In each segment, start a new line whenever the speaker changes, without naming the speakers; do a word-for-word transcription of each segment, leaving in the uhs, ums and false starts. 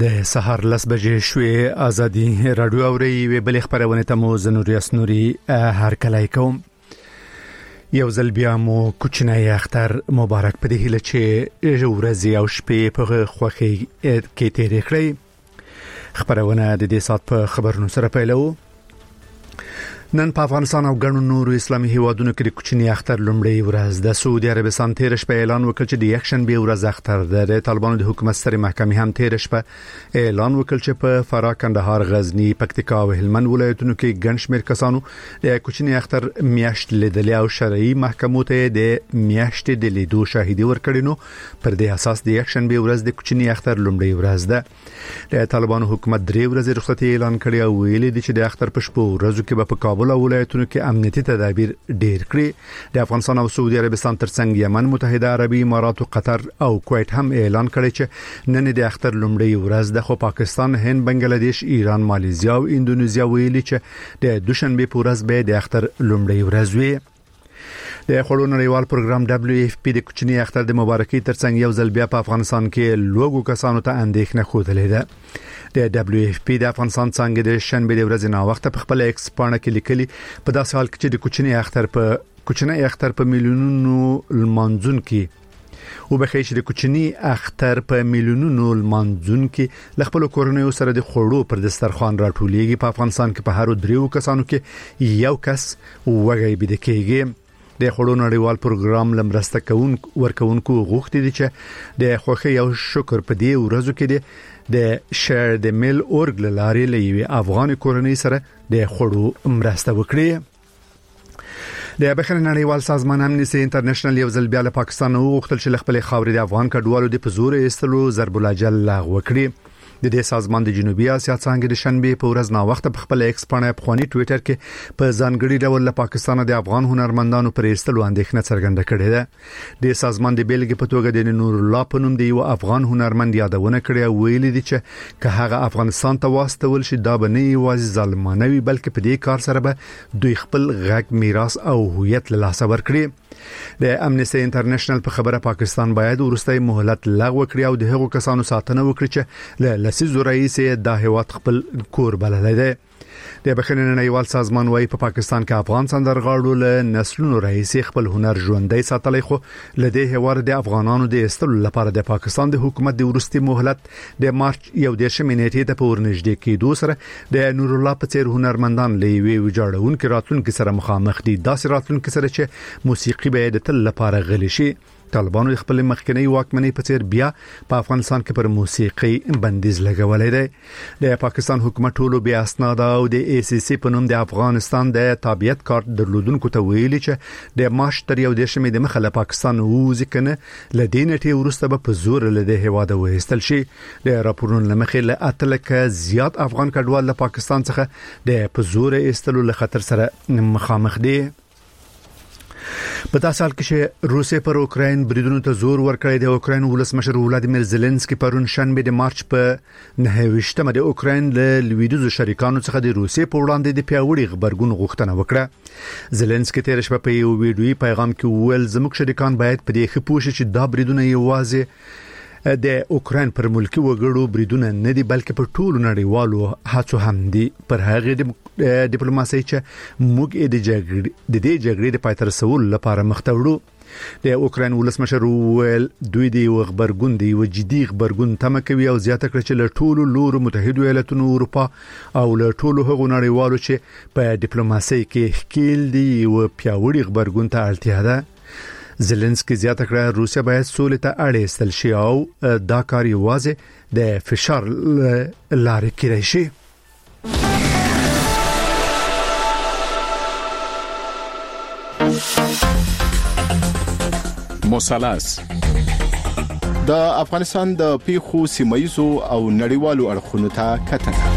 د سهار لس بجې شوې ازادي رادیو اوري وی بل خبرونه ته مو زنوري اسنوري هر کله کوم یو ځل بیا مو کوچنی اختر مبارک په دې هله چې ورځي او شپې په خوخي کې تیرې کړې خبرونه د دې سات په خبرونو سره پیلو نن په افغانستان او ګڼو نورو اسلامي هیوادونو کې د کوچنی اختر لومړی ورځ د سعودي عربستان تیر شپه اعلان وکړ چې د یکشن به ورځ اختر د طالبانو د حکومت سترې محکمې هم تیر شپه اعلان وکړ چې په فراه کندهار غزنی پکتیکا او هلمند ولایتونو کې ګڼ شمېر کسانو د کوچنی اختر میاشت لیدل او شرعي محکمو ته د میاشتې د لیدو شاهدي ورکړي نو پر دې اساس د یکشن به ورځ د کوچنی اختر لومړی ورځ ده د طالبانو حکومت درې ورځې رخصتي اعلان کړی او ویلي دي چې د اختر په شپه ورځو کې به په کابل او ولایتونو کې امنیتي تدابیر ډېر کړی د افغانستان او سعودي عربستان ترڅنګ یمن متحده عربي امارات او قطر او کویت هم اعلان کړی چې نن د اختر لومړی ورځ د خو پاکستان هند بنگلاديش ایران ماليزیا او اندونیزیا ویلي چې د دوشنبه په ورځ به د اختر لومړی ورځ وي د خړو نړیوال پروګرام دبليو اف پی د کوچنی اختر د مبارکي ترڅنګ یو ځل بیا په افغانستان کې لوګو کسانو ته اندېښنه خوده ده د دبليو اف پی د افغانستان څنګه د شنبه د ورځې نه وخت په خپل ایکس پاڼه کې لیکلي په داسې حال کې چې د کوچنی اختر په کوچنی اختر په میلیونونو لمانځون کې او به خېش د کوچنی اختر په میلیونونو لمانځون کې خپل کورنۍ سره د خړو پر دسترخوان راټولېږي په افغانستان کې په هر دریو کسانو کې یو کس وګړي بده کېږي د خړو نړیوال پروګرام لمرسته کون ورکونکو غوښتي دي چې د خوخي او شکر په دې ورځو کې د شیر د میل اورګ لارې لوي افغان کورنۍ سره د خړو مرسته وکړي د بخښنې نړیوال سازمان امنیستي انټرنیشنل یو ځل بیا له پاکستان وغوښتل چې خپل خاورې د افغان کډوالو د پزور ایستلو ضرب الاجل لغوه کړي د دې سازمان د جنوبي اسیا څنګه د شنبه په ورځ نا وخت په خپل ایکس پاڼه په خواني ټوئیټر کې په ځانګړي ډول له پاکستان د افغان هنرمندانو پر ایستلو اندېښنه څرګنده کړې ده د سازمان د بیلګې په توګه د نور الله په نوم دی یو افغان هنرمند یادونه کړې او ویلي دي چې که هغه افغانستان ته واستول شي دا به نه یوازې ظالمانه وي بلکې په دې کار سره به دوی خپل غږ میراث او هویت له لاسه ورکړي د امنیستي انټرنیشنل په خبره پاکستان باید ورستۍ مهلت لغوه کړي او د هغو کسانو ساتنه وکړي چې له لسیزو رئیس د هیواد خپل کور بللی دی د بخښنې نړیوال سازمان وايي په پاکستان کې افغان سندرغاړو له نسلونو رئیس خپل هنر ژوندۍ ساتلی خو لدې هوار د افغانانو د استلو لپاره د پاکستان د حکومت د ورستي مهلت د مارچ یو دیرشم نیټې ته په ورنږدې کېدو سره د نور الله په څیر هنرمندان لوي وجاړونکو راتلونکو سره مخامخ دي داسې راتلونکو سره چې موسیقي به د تل لپاره غلي شي طالبانو خپل مخکنی واکمنۍ په څیر بیا په افغانستان کې پر موسیقي بندیز لګولای دی د پاکستان حکومت ټولو بیا اسناد او د ای سی سی په نوم د افغانستان د تابعیت کارت درلودونکو ته ویلي چې د مارچ تر یو دیرشمې د مخه له پاکستان ووځي کنه لدینټي ورسته به په زور له د هواده وېستل شي د راپورونو لمخې له اتلکه زیات افغان کډوال له پاکستان څخه د په زور ایستلو له خطر سره مخامخ دي په تاسو حال کې چې روسیه پر اوکراین بریدونو ته زور ورکړی دی اوکراین ولسمشر ولادیمیر زيلنسکي پرون شنبه د مارچ په نهه د اوکراین له لویدیزو شریکانو څخه د روسیې په وړاندې د پیاوړي خبرګون غوښتنه وکړه زيلنسکي تیر شپه په یو ویډیوي پیغام کې ویل زموږ شریکان باید په دې خپوش چې دا بریدونه یوازې د اوکراین پر ملکی وګړو بریدونه نه دي بلکې په ټولو نړیوالو هڅو هم دي پر هغه ډیپلوماسي چې موږ د جګړې د دې جګړې د پاتې رسول لپاره مختوړو د اوکراین ولسمشر ویل دوی د خبرګون دی و جدي خبرګون تمه کوي او زیاته کړ چې له ټولو لورو متحده ایالاتونو اروپا او له ټولو هغو نړیوالو چې په ډیپلوماسي کې ښکیل دي او پیاوړي خبرګون ته اړتیا ده زيلنسکي زیاته کړه روسیا باید سولې ته اړ ایستل شي او دا کار یوازې د فشار لارې کېدای شي
مثلث د افغانستان د پیښو سیمایزو او نړیوالو اړخونو ته کتنه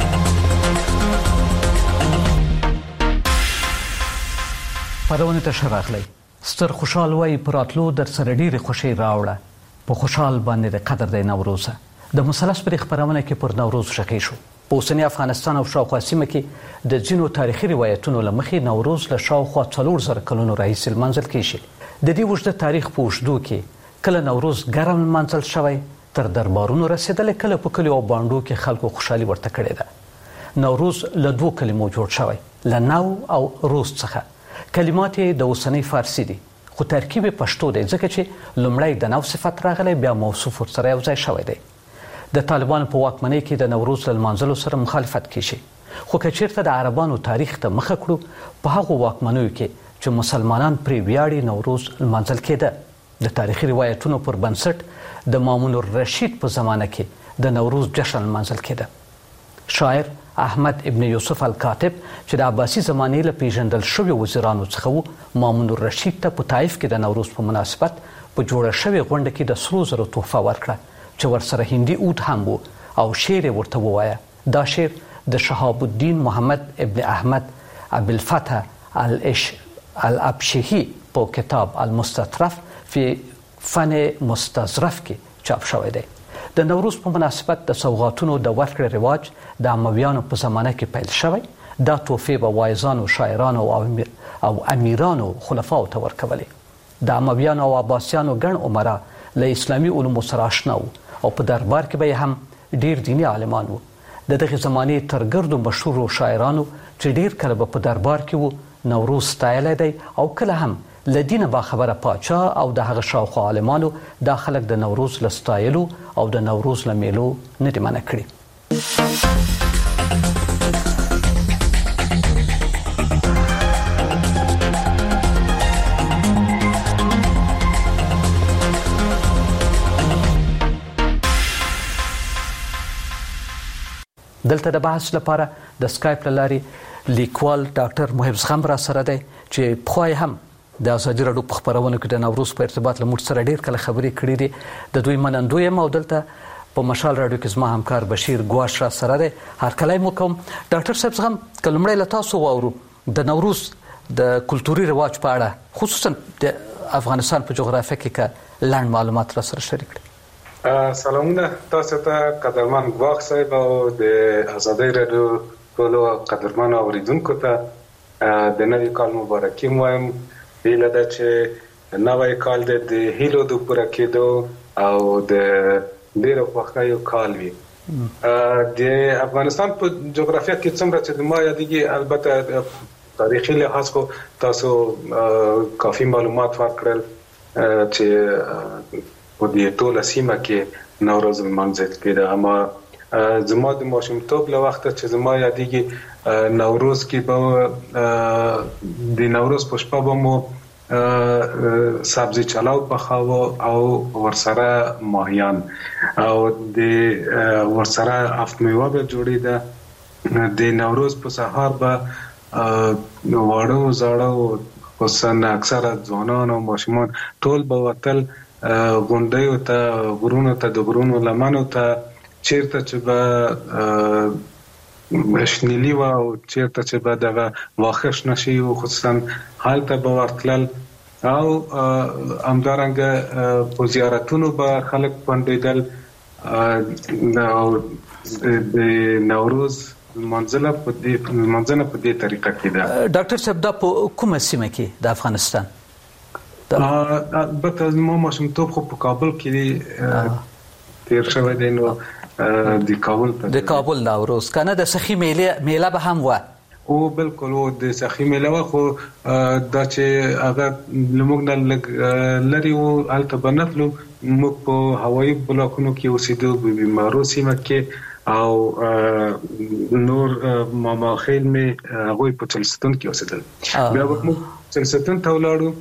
پرونه ته شراغلی ستر خوشحال وای پراتلو در سره ډیره خوشی راوړه په خوشحال باندې د قدر د نوروز د مثلث پر خبرونه کې پر نوروز شکی شو په اوسنی افغانستان او شاوخوا سیمه کې د ځینو تاریخي روایتونو لمخې نوروز له شاوخوا څلور زره کلونو راهیسې لمانځل کیږي د دې وجود تاریخ په وشدو کې کله نوروز ګرم لمانځل شوی تر دربارونو رسیدلې، کله په کلیو او بانډو کې خلکو خوشحالي ورته کړې ده. نوروز له دوو کلمو جوړ شوی، له نو او روز څخه. کلمات یې د اوسنۍ فارسي دي، خو ترکیب پښتو دی، ځکه چې لومړی د نو صفت راغلی، بیا موصوف ورسره یو ځای شوی دی. د طالبانو په واکمنۍ کې د نوروز له لمانځلو سره مخالفت کیږي، خو که چیرته د عربانو تاریخ ته مخه کړو، په هغو واکمنیو کې چې مسلمانان پرې ویاړي نوروز لمانځل کېده. د تاریخي روایتونو پر بنسټ د مامون الرشید په زمانه کې د نوروز جشن لمانځل کېده. شاعر احمد ابن یوسف الکاتب چې د عباسي زمانې له پیژندل شویو وزیرانو څخه و، مامون الرشید ته په طایف کې د نوروز په مناسبت په جوړه شوې غونډه کې د سرو زرو تحفه ورکړه چې ورسره هندي اود هم و او شعر یې ورته ووایه. دا شعر د شهاب الدین محمد ابن احمد ابوالفتح الابشهی په کتاب المستطرف فی فن مستظرف کې چاپ شوی دی. د نوروز په مناسبت د سوغاتونو د ورکړې رواج د امویانو په زمانه کې پیل شوی. دا تحفې به واعظانو، شاعرانو او امیرانو خلفاو ته ورکولې. د امویانو او عباسیانو ګڼ عمرا له اسلامي علومو سره آشنا وو او په دربار کې به هم ډیر دیني عالمان وو. د دغه زمانې تر ګردو مشهورو شاعرانو چې ډیر کله به په دربار کې وو، نوروز ستایلی دی او کله هم له دینه باخبره پاچا او د هغه شاوخوا عالمانو دا خلک د نوروز له ستایلو او د نوروز له میلو نه دي منع کړي. دلته د بحث لپاره د سکایپ له لارې لیکوال ډاکټر محب زغم را سره دی چې پخوا هم د ازادي راډیو په خپرونو کې د نوروز په ارتباط له موږ سره ډېر کله خبرې کړې دي. د دوی منندوی یم او دلته په مشال راډیو کې زما همکار بشیر ګواش را سره دی. هرکلی مو کوم. ډاکټر صاحب زغم، که لومړی له تاسو واورو د نوروز د کلتوري رواج په اړه، خصوصا د افغانستان په جغرافیه کې که لنډ معلومات را سره شریک کړئ.
سلامونه تاسو ته قدرمن ګواښ صاحب او د ازادي راډیو ټولو قدرمنو اوریدونکو ته د نوي کال مبارکي وایم. هیله ده چې نوی کال د هیلو د پوره کېدو او د ډېرو خوښیو کال وي. د افغانستان په جغرافیه کې څومره چې د ما یادېږي، البته تاریخي لحاظ خو تاسو کافي معلومات ورکړل چې په دې ټوله سیمه کې نوروز لمانځل کېده. اما زما د ماشومتوب له وخته چې زما یادېږي، نوروز کې به د نوروز په شپه به مو سبزی چلاو پخاوه او ورسره ماهیان او د ورسره افت میوه به جوړېده. د نوروز په سهار به واړه زاړه خصوصا اکثره ځوانان او ماشومان ټول به وتل غونډیو ته، غرونو ته، د غرونو لمنو ته، چیرته چې به شنیلی و او چیرته چې به دغه واښه شنه شي و، خصوصا هلته به ورتلل او همدارنګه په زیارتونو به خلک پنډېدل او د نوروز لمانځنه په دې لمانځنه په دې طریقه کېده.
ډاکټر صاحب، دا په کومه سیمه کې د افغانستان؟
البته زما ماشومتوب خو په کابل کې تیر شوی دی. نو د کابل ته
د کابل نوروز کنه د سخی میله میله به هم و
او بالکل و د سخی میله و، خو دا چې هغه لموږ نه لري و الته بنتلو موږ په هوایي بلاکونو کې اوسېدو، په بیمارو سیمه کې او نور ماما خیل مې هغوی په چلستون کې اوسېدل. بیا به موږ چلستون ته ولاړو،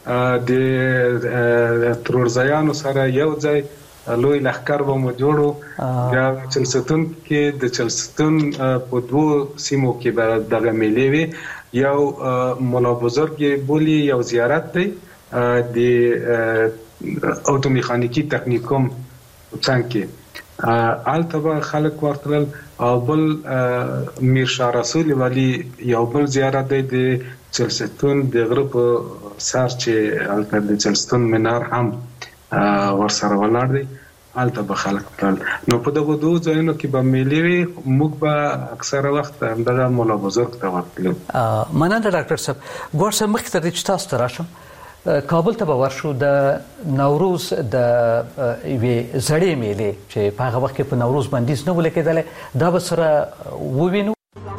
د ترورزیانو سره یو ځای لوی لښکر به مو جوړو. بیا چلستون کې د چلستون په دوو سیمو کې به دغه میلې وي. یو مولا بزرګ بولي، یو زیارت دی د اوتو میخانیکی تکنیکوم څنګ کې، هلته به خلک ورتلل. او بل میر شاه رسول ولی یو بل زیارت دی د چلستون د غره په سر چې هلته د چلستون منار هم ورسره ولاړ دی، هلته به خلک تلل. نو په دغو دوو ځایونو کې به میلې وي، موږ به اکثره وخت همدغه مولا بزرګ ته ورتلو.
مننه ډاکټر صاحب. ګوښ صاحب، مخکې تر دې چې تاسو ته راشم، کابل ته به ورشو د نوروز د یوې زړې میلې چې په هغه وخت کې په نوروز بندیز نه و لیکېدلی دا به سره ووینو.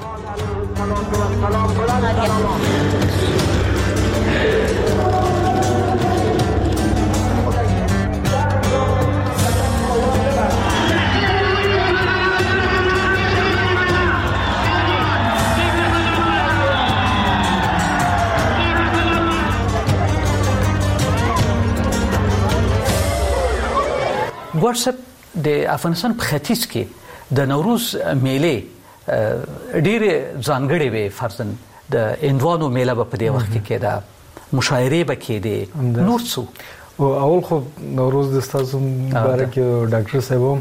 واتساپ د افغانستان په ختیځ کې د نوروز میلې ډېرې ځانګړې وې، فرضاً د هندوانو میله به په دې وخت کې کېده، مشاعرې به کېدې، نور څه
او اول خو نوروز د ستاسو مبارک ډاکټر صاحب و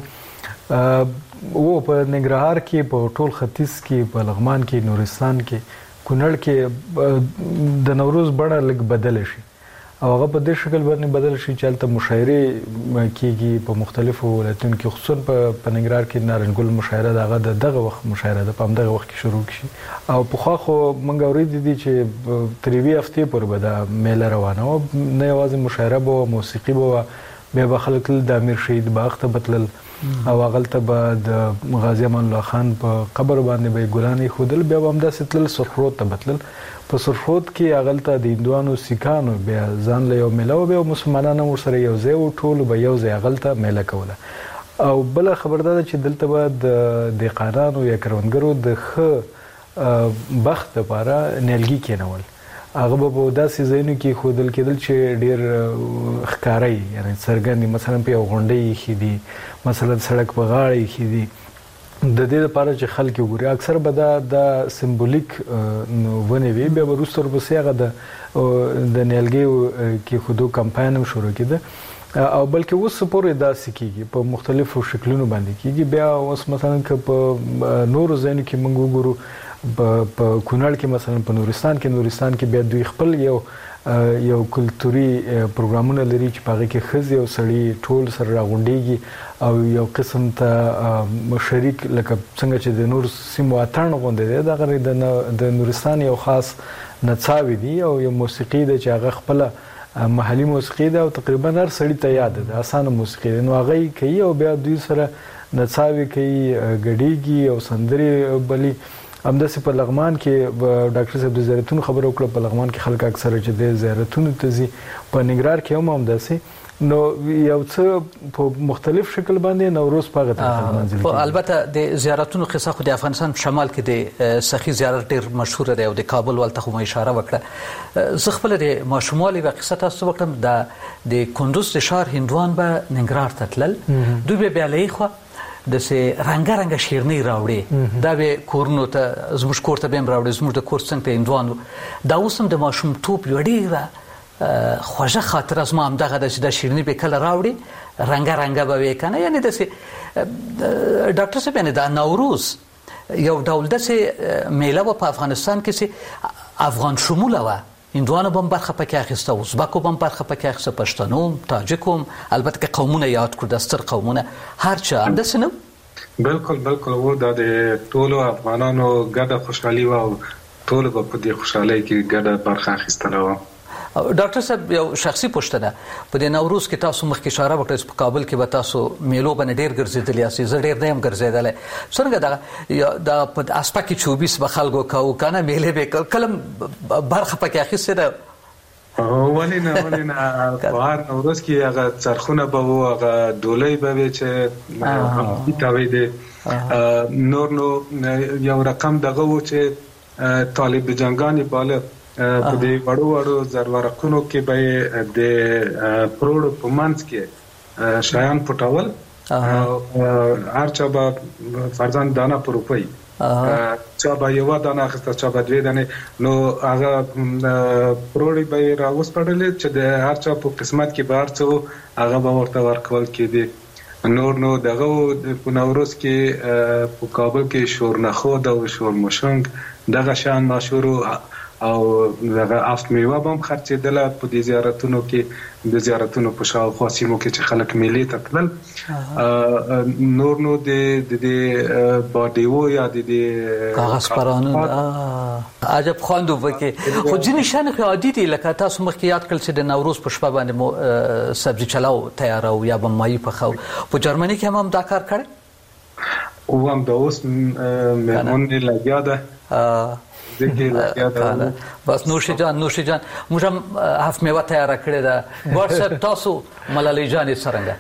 په ننګرهار کې په ټول ختیځ کې په لغمان کې نورستان کې کونړ کې د نوروز بڼه لږ بدله شي او هغه په دې شکل باندې بدل شي چې هلته مشاعرې کېږي په مختلفو ولایتونو کې، خصوصا په ننګرهار کې نارنجګل مشاعره د هغه د دغه وخت مشاعره ده، په همدغه وخت کې شروع شي. او پخوا خو موږ اورېدي دي چې تر یوې هفتې پورې به دا میله روانه وه، نه یوازې مشاعره به وه، موسیقي به وه، بیا به خلک تلل د امیر شهید باغ ته به تلل او هغلته به د غازي امان الله خان په قبر باندې به یې ګلان ایښودل، بیا به همداسې تلل سرخرود ته به تلل. په سرخرود کې هغلته د هندوانو سیکانو بیا ځان له یو میله و، بیا مسلمانان هم ورسره یو ځای و، ټولو به یو ځای هغلته میله کوله. او بله خبر دا ده چې دلته به د دهقانانو یا کروندګرو د ښه بخت دپاره نیالګي کېنول، هغه به په داسې ځایونو کې ښودل کېدل چې ډېر ښکاره یي، یعنې څرګند دي، مثلا په یو غونډۍ ایښي دي، مثلا سړک په غاړه ایښي دي، د دې لپاره چې خلک وګوري. اکثر به دا د سمبولیک ونې وي، بیا به وروسته ورپسې هغه د نیالګیو کېښودو کمپاین هم شروع کېده او بلکې اوس پورې داسې کېږي، په مختلفو شکلونو باندې کېږي. بیا اوس مثلا که په نورو ځایونو کې موږ وګورو، په کونړ کې مثلا په نورستان کې نورستان کې بیا دوی خپل یو یو کلتوري پروګرامونه لري چې په هغه کې ښځې او سړي ټول سره راغونډېږي او یو قسم ته شریک، لکه څنګه چې د نور سیمو اتڼ غوندې دی، دغه د نورستان یو خاص نڅاوې دي او یو موسیقي ده چې هغه خپله محلي موسیقي ده او تقریبا هر سړي ته یاد ده، اسانه موسیقي ده، نو هغه یې کوي او بیا دوی سره نڅاوې کوي، ګډېږي او سندرې بلي. همداسې په لغمان کې ډاکټر صاحب د زیارتونو خبره وکړه، په لغمان کې خلک اکثره چې د زیارتونو ته ځي، په ننګرهار کې هم همداسې، نو یو څه په مختلف شکل باندې نوروز په هغه طریقه لمانځل کېږي.
البته د زیارتونو قصه خو د افغانستان په شمال کې د سخي زیارت ډېر مشهوره دی او د کابل ولته خو مو اشاره وکړه. زه خپله د ماشوموالي یوه قصه تاسو ته وکړم، د کندوز د ښار هندوان به ننګرهار ته تلل، دوی به بیا له یخوا داسې رنګه رنګه شیرنۍ راوړې، دا به کورونو ته زموږ کور ته به هم راوړې، زموږ د کور څنګ ته هندوان و. دا اوس هم د ماشومتوب یوه ډېره خوږه خاطره زما همدغه ده چې دا شیرني به کله راوړي رنګه رنګه به وي که نه. یعنې داسې ډاکټر صاحب یعنې دا نوروز یو ډول داسې میله وه په افغانستان کې چې افغان شموله وه، هندوانو به هم برخه پکې اخیسته، ازبکو به هم برخه پکې اخیسته، پښتنو هم، تاجکو هم، البته که قومونه یاد کړو د ستر قومونه هر چا همداسې نه و.
بلکل بلکل و، دا د ټولو افغانانو ګډه خوشحالي وه او ټولو به په دې خوشحالۍ کې ګډه برخه اخیستله وه.
ډاکټر صاحب یو شخصي پوښتنه، په دې نوروز کې تاسو مخکې اشاره وکړه چې په کابل کې به تاسو میلو باندې ډېر ګرځېدلي یاستئ، زه ډېر نه یم ګرځېدلی، څرنګه دغه د په اسپه کې چوبیس به خلکو کوو که نه، میلې به یې کله برخه پکې اخیستې ده؟
ولې نه ولې نه، په هر نوروز کې هغه څرخونه به وو، هغه ډولۍ به وې چې تاوېدې، نور نو یو رقم دغه و چې طالب جنګان یې باله، په دې وړو وړو زرورقونو کې به د پروړو په منځ کې شیان پټول، هر چا به فرضاً دانه په روپۍ، چا به یوه دانه اخیسته، چا به دوې دانې، نو هغه پروړې به یې راوسپړلې چې د هر چا په قسمت کې به هر څه و هغه به ورته ورکول کېدې. نور نو دغه په نوروز کې په کابل کې شورنخود او شورمشنګ دغه شیان مشهور او دغه اف میوه هم خرڅېدله په دې زیارتونو کې د زیارتونو په شاوخوا سیمو کې چې خلک میلې ته تلل. نور نو د د باډیو یا د
کاغذ پرانو عجب خواندو وکي خو ځینې شیان خو عادي دي لکه تاسو مخکې یاد کړل چې د نوروز په شپه باندې مو سبزي چلاو تیارو یا به مایي پخو. په جرمني کې هم هم دا کار کړی
او هم د اوس مهمون لګیا ده
بس نوشي جان نوشي جان موږ هم هفت میوه تیاره کړې ده. ګوډ صاحب تاسو ملالۍ جانې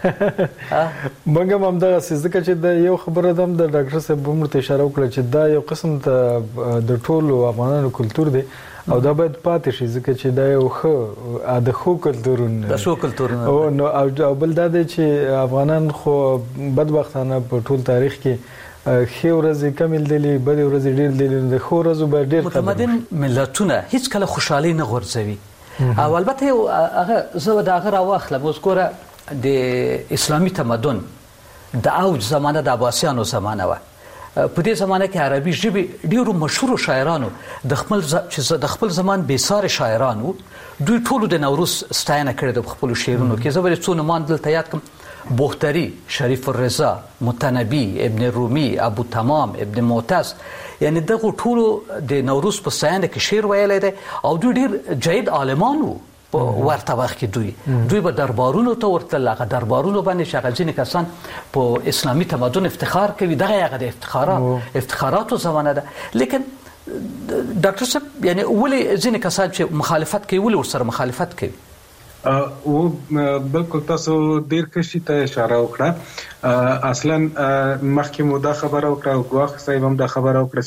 څرنګه
موږ هم همدغسې ځکه چې د یو خبره ده هم د ډاکټر صاحب هم ورته اشاره وکړه چې دا یو قسم ته د ټولو افغانانو کلتور دی او دا باید پاتې شي ځکه چې دا یو ښه د ښو کلتورونه
د ښو کلتورونه
او بل دا دی چې افغانان خو بدبختانه په ټول تاریخ کې ښې ورځې کمې لیدلې بدې ورځې ډېر لیدلې د ښو ورځو به ډېر
متمدن ملتونه هیڅ کله خوشحالي نه غورځوي او البته یو هغه زه د هغه راواخلم اوس ګوره د اسلامي تمدن د اوج زمانه د عباسیانو زمانه وه. په دې زمانه کې عربي ژبې ډېرو مشهورو شاعرانو د خپل چې د خپل زمان بېساري شاعرانو دوی ټولو د نوروز ستاینه کړې ده په خپلو شعرونو کې. زه به څو نومان دلته یاد کړم: بختری، شریف الرضا، متنبی، ابن رومي، ابو تمام، ابن معتز. یعنی دغه ټولو د نوروز په ستاینه کې شعر ویلی دی او دوی ډېر جید عالمان وو په ورته وخت کې. دوی دوی به دربارونو ته ورتلل، هغه دربارونو باندې چې هغه ځینې کسان په اسلامي تمدن افتخار کوي، دغه هغه د افتخارات افتخاراتو زمانه ده. لیکن ډاکټر صاحب یعنی ولې ځینې کسان چې مخالفت کوي ولې ورسره مخالفت کوي؟
او بالکل تاسو ډیر کشي ته اشاره وکړه. اصلا مخکې مو دا خبره وکړه او ګواخ صاحب هم دا خبره وکړه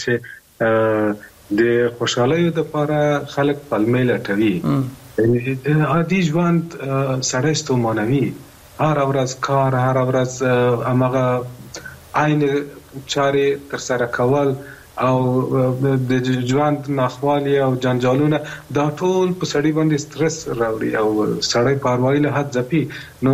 چې د خوشحالۍ لپاره خلک پلمې لټوي. عادي ژوند سړی ستومانوي، هر ورځ کار، هر ورځ هماغه عین چارې ترسره کول او د ژوند ناخوالي او جنجالونه دا ټول په سړی باندې سترس راوړي او سړی پروايي له حد ځپي. نو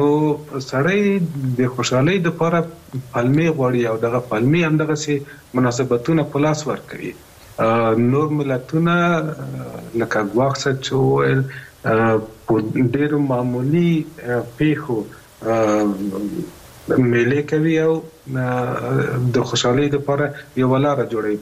سړی د خوشحالۍ لپاره پلمې غواړي او دغه پلمې همدغه سي مناسبتونه په لاس ورکوي. نور ملتونه لکه ګواښ چې وویل په ډېرو معمولي پیښو میلې کوي او د خوشحالۍ لپاره یوه لاره جوړوي.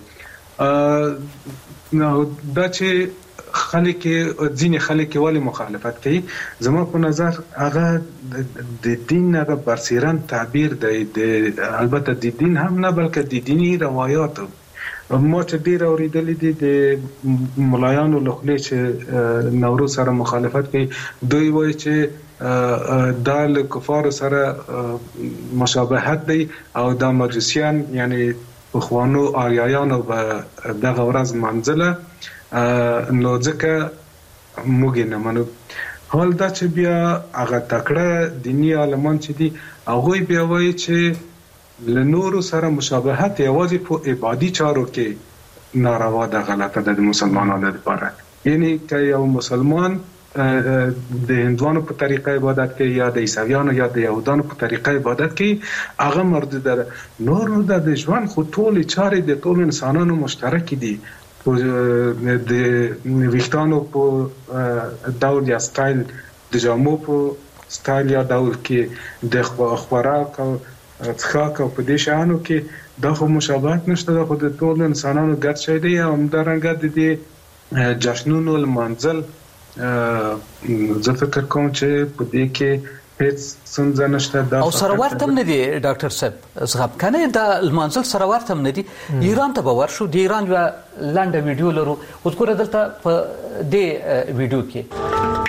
نو دا چې خلک ځینې خلک ولې مخالفت کوي، زما په نظر هغه د دین هغه برسیرن تعبیر دی. البته د دین هم نه بلکې د دینی روایاتو ما چې ډېر اورېدلي دي د ملایانو له خولې چې نوروز سره مخالفت کوي. دوی وایي چې دا له کفارو سره مشابهت دی او دا مجوسیان یعنی پخوانو آریایانو به دغه ورځ منځله نو ځکه موږ یې نه منو. حال دا چې بیا هغه تکړه دیني عالمان چې دي هغوی بیا وایي چې له نورو سره مشابهت یوازې په عبادي چارو کې ناروا ده، غلطه ده د مسلمانانو لپاره. یعنی که یو مسلمان د هندوانو په طریقه عبادت کوي یا د عیسویانو یا د یهودانو په طریقه عبادت کوي هغه مردود ده. نور نو د ژوند خو ټولې چارې د ټولو انسانانو مشترک دي. د ویښتانو په ډول یا سټایل، د جامو په سټایل یا ډول کې، د خوراک او څښاک او په دې شیانو کې دا خو مشابهت نشته. دا خو د ټولو انسانانو ګډ شی دی. همدارنګه د دې جشنونو لمانځل زه فکر کوم چې په دې کې هیڅ څنګه نشته.
او سره ورته نه دي ډاکټر صاحب زغب کنه دا المنزل سره ورته نه دي. ایران ته به ورشو، د ایران یو لنډه ویډیو لرو اوس ګوره دلته په دې ویډیو کې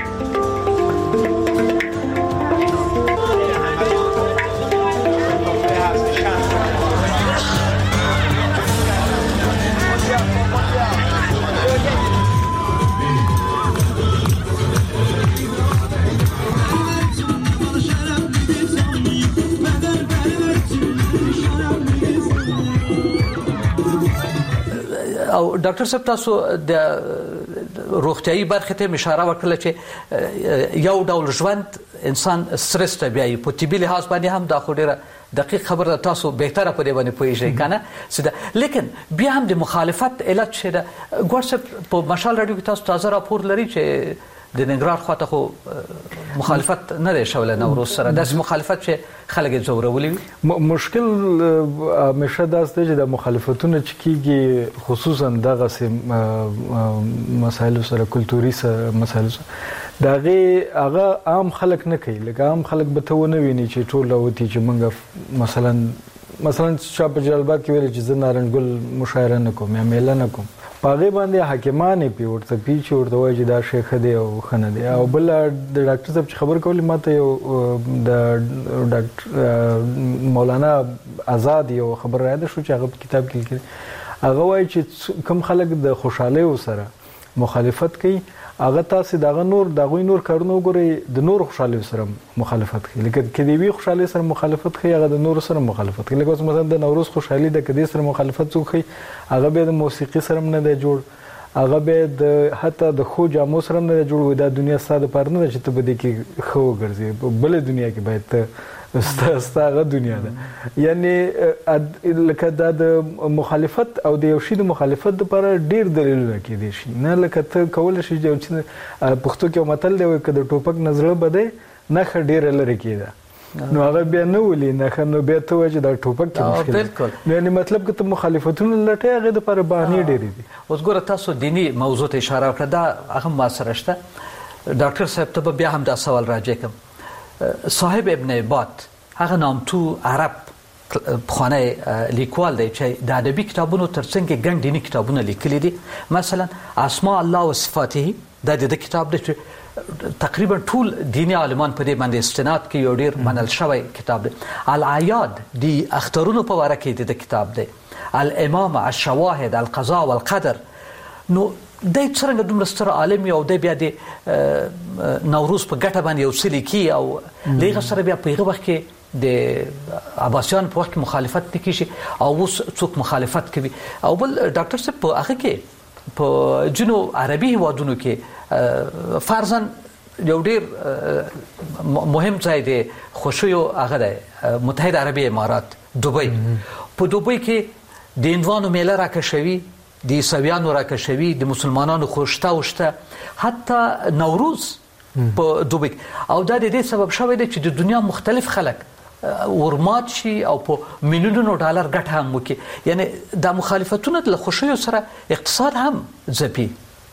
او ډاکټر صاحب تاسو د روغتيایي برخې ته اشاره وکړه چې یو ډول ژوند انسان سترس ته بیایي، په طبي لحاظ باندې هم دا خو ډیره دقیق خبر تاسو بهتره په دې باندې پوهیږئ کنه سده لیکن بیا هم د مخالفت علت شه ګورڅ په مشال رادیو کې تاسو تازه راپور لري چې د ننګرهار خواته خو مخالفت نه دی شوله نوروز سره داس مخالفت چې خلک زورولي
مشکل همیشه داس دی چې د مخالفتونو چې کیږي خصوصا دغه مسایل سره کلتوري مسایل دغه هغه عام خلک نه کوي لکه عام خلک به ته ونه ویني چې ټول وتی چې منګه مثلا مثلا شاه په جلالباد کې ویل چې زه نارنګل مشاعره نه کوم یا میله نه کوم پاغه باندې حاکمان پی ورته پیچ ورته وایي چې دا شیخ دی او خنه دی او بل د ډاکټر صاحب خبر کولی ماته یو د ډاکټر مولانا آزاد یو خبر راځي شو چې هغه کتاب کې لیکي هغه وایي چې کم خلک د خوشاله سره مخالفت کوي هغه تاسو دغه نور دغه نور کارونه وګورئ د نور خوشاله سره مخالفت کوي لکه کدی وی خوشاله سره مخالفت کوي هغه د نور سره مخالفت کوي لکه مثلا د نوروز خوشحالي د کدی سره مخالفت کوي هغه به د موسیقي سره نه دی جوړ هغه به د حتی د خو جامو سره نه جوړ د دنیا ساده پر نه چې ته به د کې خو ګرځي بل دنیا کې باید ستاسو دنیا ده یعنی لکه د مخالفت او د یو شی د مخالفت لپاره ډیر دلیلونه کې دي شي نه لکه ته کول شي چې پښتو کې متل دی چې د ټوپک نظر بده نه خډیر لري کېده نو هغه بیا نه ولي نه نو بیا ته وایي دا ټوپک کې مشکل بالکل یعنی مطلب چې مخالفتونه لټه هغه د لپاره بهانه ډیر دي
اوس ګوره تاسو دینی موضوع ته اشاره وکړه دا هغه ما سره شته ډاکټر صاحب ته بیا هم دا سوال راځي کوم صاحب ابن عباد هغه نامتو عرب خانه لیکوال دی چې د ادبي کتابونو ترڅنګ ګڼ دینی کتابونه لیکلي دي مثلا اسماء الله و صفاته دا د کتاب دی چې تقریبا ټول دینی عالمان په دې باندې استناد کوي یو ډیر منل شوی کتاب دی العیاد دی اخترونو په واره کې د کتاب دی الامامه الشواهد القضاء والقدر نو د څنګه دومره ستر عالم او د بیا د نوروز په ګټه باندې یو څه لیکي او لږه سره بیا په هغه وخت کې د عباسیان په وخت مخالفت نکشي او اوس څوک مخالفت کوي او بل ډاکټر صاحب په هغه کې په جنو عربي هیوادونو کې فرضاً یو ډیر مهم ځای دی خوشیو هغه دی متحده عربي امارات دوبۍ په دوبۍ کې د هندوانو میله راکشوي د عیسویانو راکشوي د مسلمانانو خوشته وشته حتی نوروز په دوبۍ او دا د دې سبب شوی دی چې د دنیا مختلف خلک ورمات شي او په میلیونونو ډالر ګټه هم وکړي یعنی د مخالفتونو د خوشیو سره اقتصاد هم ځپي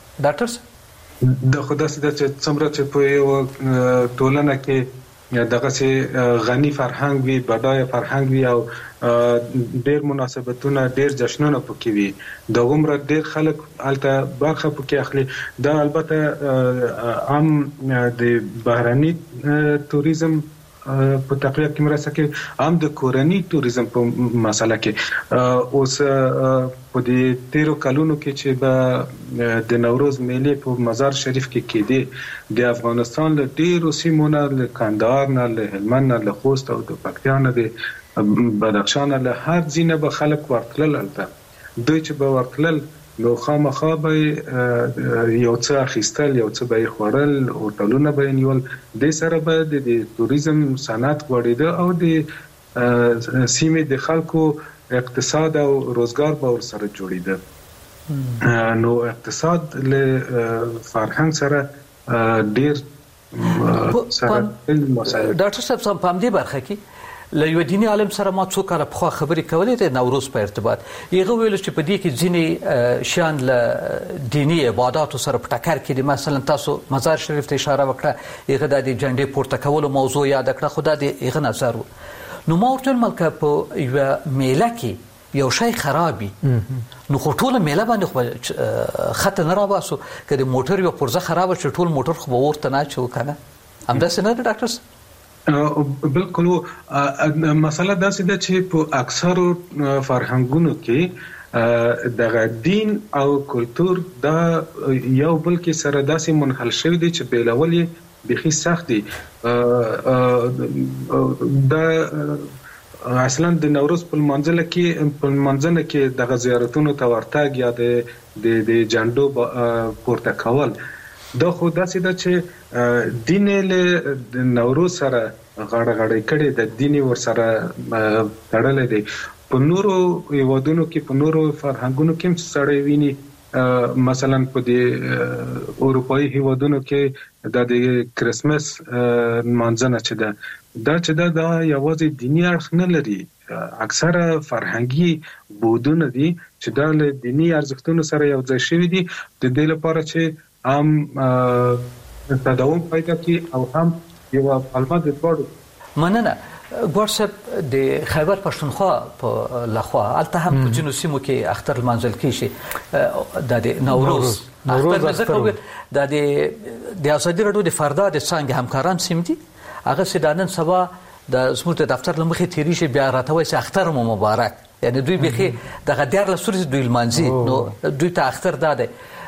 ډاکټر
د خدا سي د څومره چې په یو ټولنه کې دغه سي غني فرهنګ وي بډای فرهنګ وي او ډېر مناسبتونه ډېر جشنونه پکې وي د عمر ډېر خلک الته برخه پکې اخلي دا البته عام د بهراني توریزم په تقویه کې مرسته کوي عام د کورنی توریزم په مسله کې اوس په دې تیرو کلونو کې چې به د نوروز میلې په مزار شریف کې کېدي د افغانستان له ډیرو سیمو نه له کندهار نه له هلمند نه له خوست او د پکتیا نه د بدخشان له هر ځینه به خلک ورتلل البته دوی چې به ورتلل نو خامخا به یو څه اخیستل یو څه به خورل هوټلونه به نیول د سره به د توریزم صنعت غوړېده او د سیمې د خلکو اقتصاد او روزګار به ور سره جوړېده نو اقتصاد له فرهنګ سره ډېر سره
ډاکټر صاحب سم په دې برخه کې له یو دیني عالم سره ما څو کاله په خبرې کولې د نوروز په ارتباط یغه ویل چې په دې کې ځینې شیان له دینی عبادت سره په ټکر کې دي مثلا تاسو مزار شریف ته اشاره وکړه یغه د جنډې پورته کولو موضوع یاد کړه خو د یغه نظر نو ما ورته ملک په یو میله کې یو شی خرابي نو خو ټول میله باندې خط نه راواسو کله موټر یو پرزه خراب شو ټول موټر خو ورته نه چو کنه همدا څنګه ډاکټر
بالکل مسله دا سده چې په اکثرو فرهنګونو کې د دین او کلچر دا یو بل کې سره داسې منحل شوی دی چې بیلول یې بخي سخت دي دا اصلا د نوروز په منځله کې په منځنه کې د زیارتونو ته ورتګ یا د د جنډو پورته کول دا خو داسې ده چې دین له نوروز سره غاړه غاړه کړي د دین ور سره تړلې دي. په نورو هیوادونو کې په نورو فرهنګونو کې سړی ویني مثلا په دې اروپאי هیوادونو کې د کرسمس منځنه چې ده دا چې ده دا یوازې دینی اړخ نه لري، اکثره فرهنګي بودونه دي چې دا له دینی ارزښتونو سره یو ځای شوي دي د دې لپاره چې هم تداوم پیدا کړي او هم یو پلمه د دوړو.
مننه ګورسب د خیبر پښتونخوا په لخوا الته هم په جنوب سیمو کې اختر المنزل کې شي د نوروز اختر ذکر د د ازادي راډیو د فردا د څنګه همکاران سیم دي هغه سیدانن سبا د زموږ د دفتر لمخې تیری شي بیا راتوي چې اختر مو مبارک، یعنی دوی به د غدیر لسوري دوی المنزي نو دوی ته اختر داده.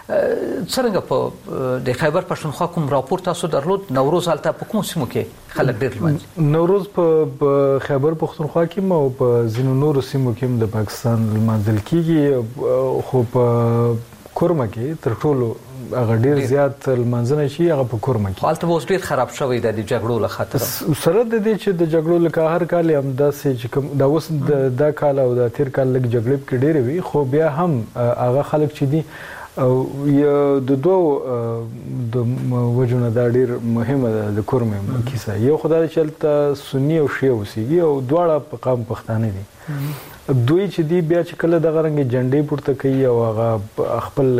څنګه په د خیبر پښتونخوا کوم راپور تاسو درلود نوروز الته په کوم سیمو کې خلک ډېر لمانځي؟
نوروز په خیبر پښتونخوا کې مو په ځینو نورو سیمو کې د پاکستان لمانځل کیږي، خو په کورمه کې تر ټولو هغه ډېر زیات لمانځنه شي هغه په کورمه کې.
حالت اوس ډېر خراب شوی دی د جګړو له خاطر
سره د دې چې د جګړو لکه هر کال هم داسې چې کوم دا اوس د کال او د تیر کال لږ جګړې کې ډېرې وي، خو بیا هم هغه خلک چې دي او د دوه د وجونه دا ډیر مهمه ده د کورمه کیسه. یو خدای چې تل سنی او شیعه اوسېږي او دواړه په قام پښتانه دي، دوی چې دی بیا چې کله د غرنګ جنډې پورته کوي او هغه خپل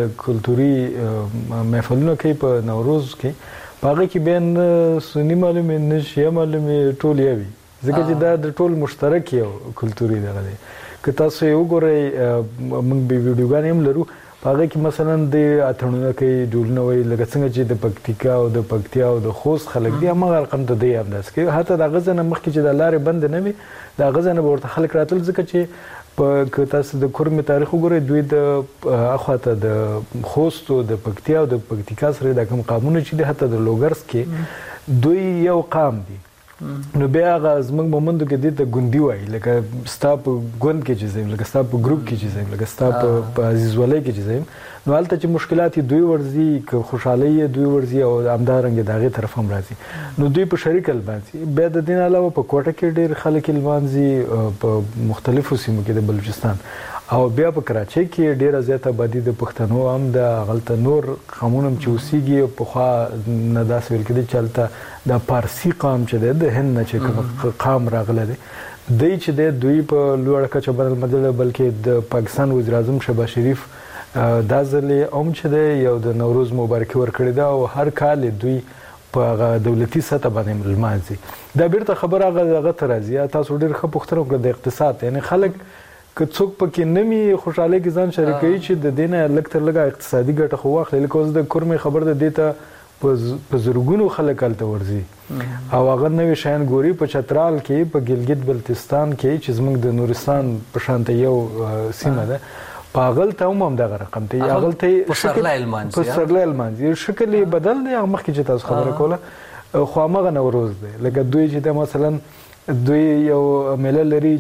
کلتوري محفلونه کوي په نوروز کې، هغه کې بین سنی معلومه نه شیعه معلومه ټول یوي، ځکه چې دا د ټول مشترک یو کلتوري دغه دی. که تاسو یو ګورئ موږ به ویډیوګان هم لرو هغه کې مثلا د اتڼونه کوي ډولونه وایي لکه څنګه چې د پکتیکا او د پکتیا او د خوست خلک دي هماغه رقم ته دی همداسې کوي. حتی د هغه نه مخکې چې د لارې بند نه وي د هغه نه به ورته خلک راتل، ځکه چې په که تاسو د کورمې تاریخ وګورئ دوی د اخواته د خوست او د پکتیا او د پکتیکا سره د کوم قامونه چې دي حتی د لوګرس کې دوی یو قام دي، نو بیا هغه زموږ مومندو کې دې ته ګوندي وایي لکه ستا په ګوند کې چې زیم لکه ستا په ګروپ کې چې زیم لکه ستا په عزیزولۍ کې چې زیم، نو هلته چې مشکلات دوی ورځي که خوشحالۍ دوی ورځي او همدارنګه د هغې طرف هم راځي نو دوی په شریک لمانځي. بیا د دې علاوه په کوټه کې ډېر خلک لمانځي په مختلفو سیمو کې د بلوچستان، او بیا په کراچۍ کې ډیره زیاته آبادي د پښتنو هم د غلطه نور قومونه چې اوسېږي پخوا نه داسې ویل کېده چې هلته د پارسي قام چې دی د هند نه چې کوم قام راغلی دی دی چې دی دوی په لوړه کچه بلل بلکې د پاکستان وزیر اعظم شهباز شریف دا ځل یې هم چې دی یو د نوروز مبارکي ورکړې ده او هر کال دوی په هغه دولتي سطح باندې لمانځي. دا بیرته خبره هغه هغه ته راځي. تاسو ډېر ښه پوښتنه وکړه د اقتصاد، یعنی خلک که څوک پکې نه وي خوشحالۍ کې ځان شریکوي چې د دې نه لږ تر لږه اقتصادي ګټه خو واخلي. لکه اوس د کورمې خبر ده دې ته په زرګونو خلک هلته ورځي او هغه نوي شیان ګوري په چترال کې په ګلګت بلتستان کې چې زموږ د نورستان په شانته یو سیمه ده په هغلته هم همدغه رقم دی، هغلته
په سرلی لمانځي
په سرلی لمانځي شکل یې بدل دی. هغه مخکې چې تاسو خبره کوله خو همغه نوروز دی. لکه دوی چې د مثلا دوی یو میله لري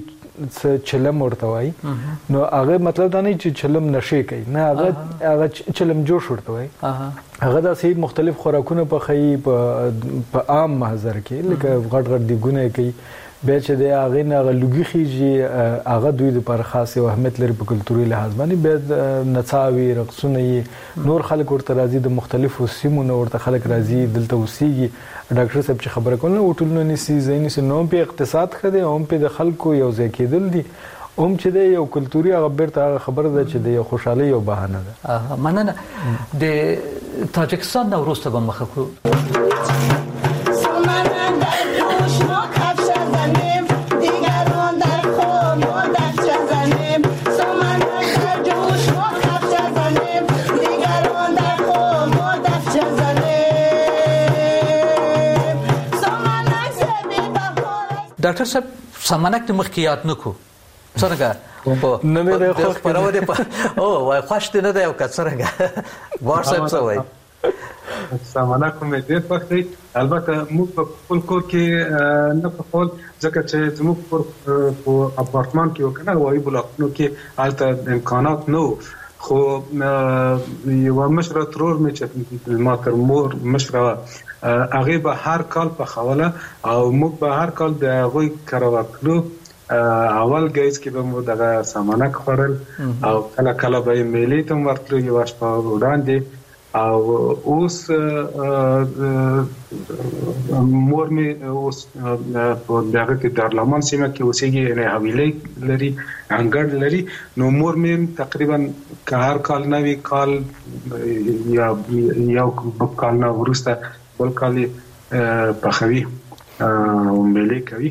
چلم ورته وایي، نو هغه مطلب دا نه چې چلم نشې کوي، نه هغه هغه چلم جوش ورته وایي. هغه داسې مختلف خوراکونه پخوي په عام محضر کې لکه غټ غټ دیګونه کوي، بیا چې د هغې نه هغه لوګي خیږي هغه دوی دپاره خاص یو اهمیت لري په کلتوري لحاظ باندې. بیا نڅاوي رقصونه یې نور خلک ورته راځي، د مختلفو سیمو نه ورته خلک راځي دلته اوسېږي. ډاکټر صاحب چې خبره کوله هوټلونه نیسي ځای نیسي، نو هم پې اقتصاد ښه دی او هم پې د خلکو یو ځای کېدل دي، هم چې دی یو کلتوري هغه بیرته هغه خبره ده چې د یو خوشحالۍ یو بهانه ده.
مننه. د تاجکستان نوروز ته به مخه کړو. ډاکټر صاحب سمنک د مخکې یاد نه کړو څرنګه
نه مې دی خوښ
خپروه دی او وایي خوښ دی نه دی او که څرنګه وار صاحب څه وایي؟
سمنک مې ډېر خوښ دی. البته موږ په خپل کور کې نه پخول ځکه چې زموږ په اپارتمان کې و که نه هوایي بلاکونو کې هلته امکانات نه و، خو یو مشره ترور می چې ما تر مور مشره هغه به هر کال په خوله او موږ به هر کال د هغه کراوکلو اول گیس کې به مو دغه سامانک خورل او کله کله به میلی ته ورتلو یو شپه وړاندې او اوس مور می اوس په دغه کې دارلمان سیمه کې اوسېږي نه حویلې لري انګړ لري نو مور می تقریبا هر کال نوی کال یا یو کال نو ورسته بل کال په خوي او ملي کوي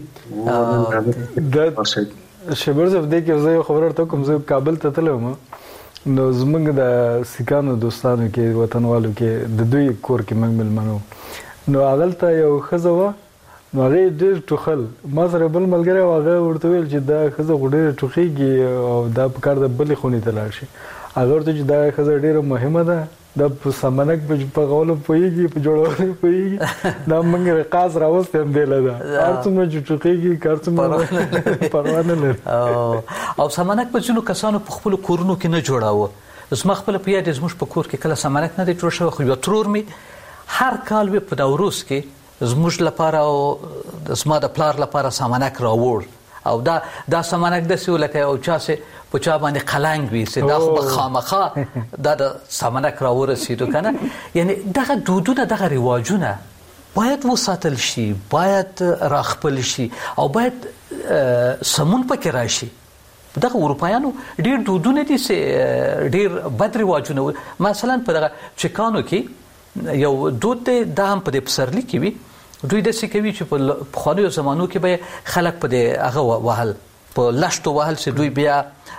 د شبرزف د کې زه خبر ورته کوم زه کابل ته تلم نو زمونږ د سکانو دوستانو کې وطنوالو کې د دوی کور کې موږ ملمنو نو هغلته یو ښځه وه نو هغې ډېر ټوخل ما سره بل ملګری و هغه ورته ویل چې دا ښځه خو ډېره ټوخېږي او دا په کار د بلې خونې ته لاړ شي هغه ورته چې دا ښځه ډېره مهمه ده دا په سامانک په پغولو پوهېږي په جوړولو پوهېږي دا موږ رقاص راوستې هم دی له ده هر څومره چې ټوخېږي هر څومره پروا نه لري
او سامانک په ځینو کسانو په خپلو کورونو کې نه جوړاوه زما خپله په یاد زموږ په کور کې کله سامانک نه دی جوړ شوی خو یو ترور مې هر کال وې په نوروز کې زموږ لپاره او زما د پلار لپاره سامانک راوړ او دا دا سامانک داسې و لکه یو چا سې په چا باندې قلنګ وي چې دا خو به خامخا دا د سامانک راورسېدو که نه یعنی دغه دودونه دغه رواجونه باید وساتل شي باید راخپل شي او باید سمون پکې راشي دغه اروپایانو ډېر دودونه دي چې ډېر بد رواجونه مثلا په دغه چکانو کې یو دود دی دا هم په دې پسرلي کې وي دوی داسې کوي چې په پخوانیو زمانو کې به خلک په دې هغه وهل په لشتو وهل چې دوی بیا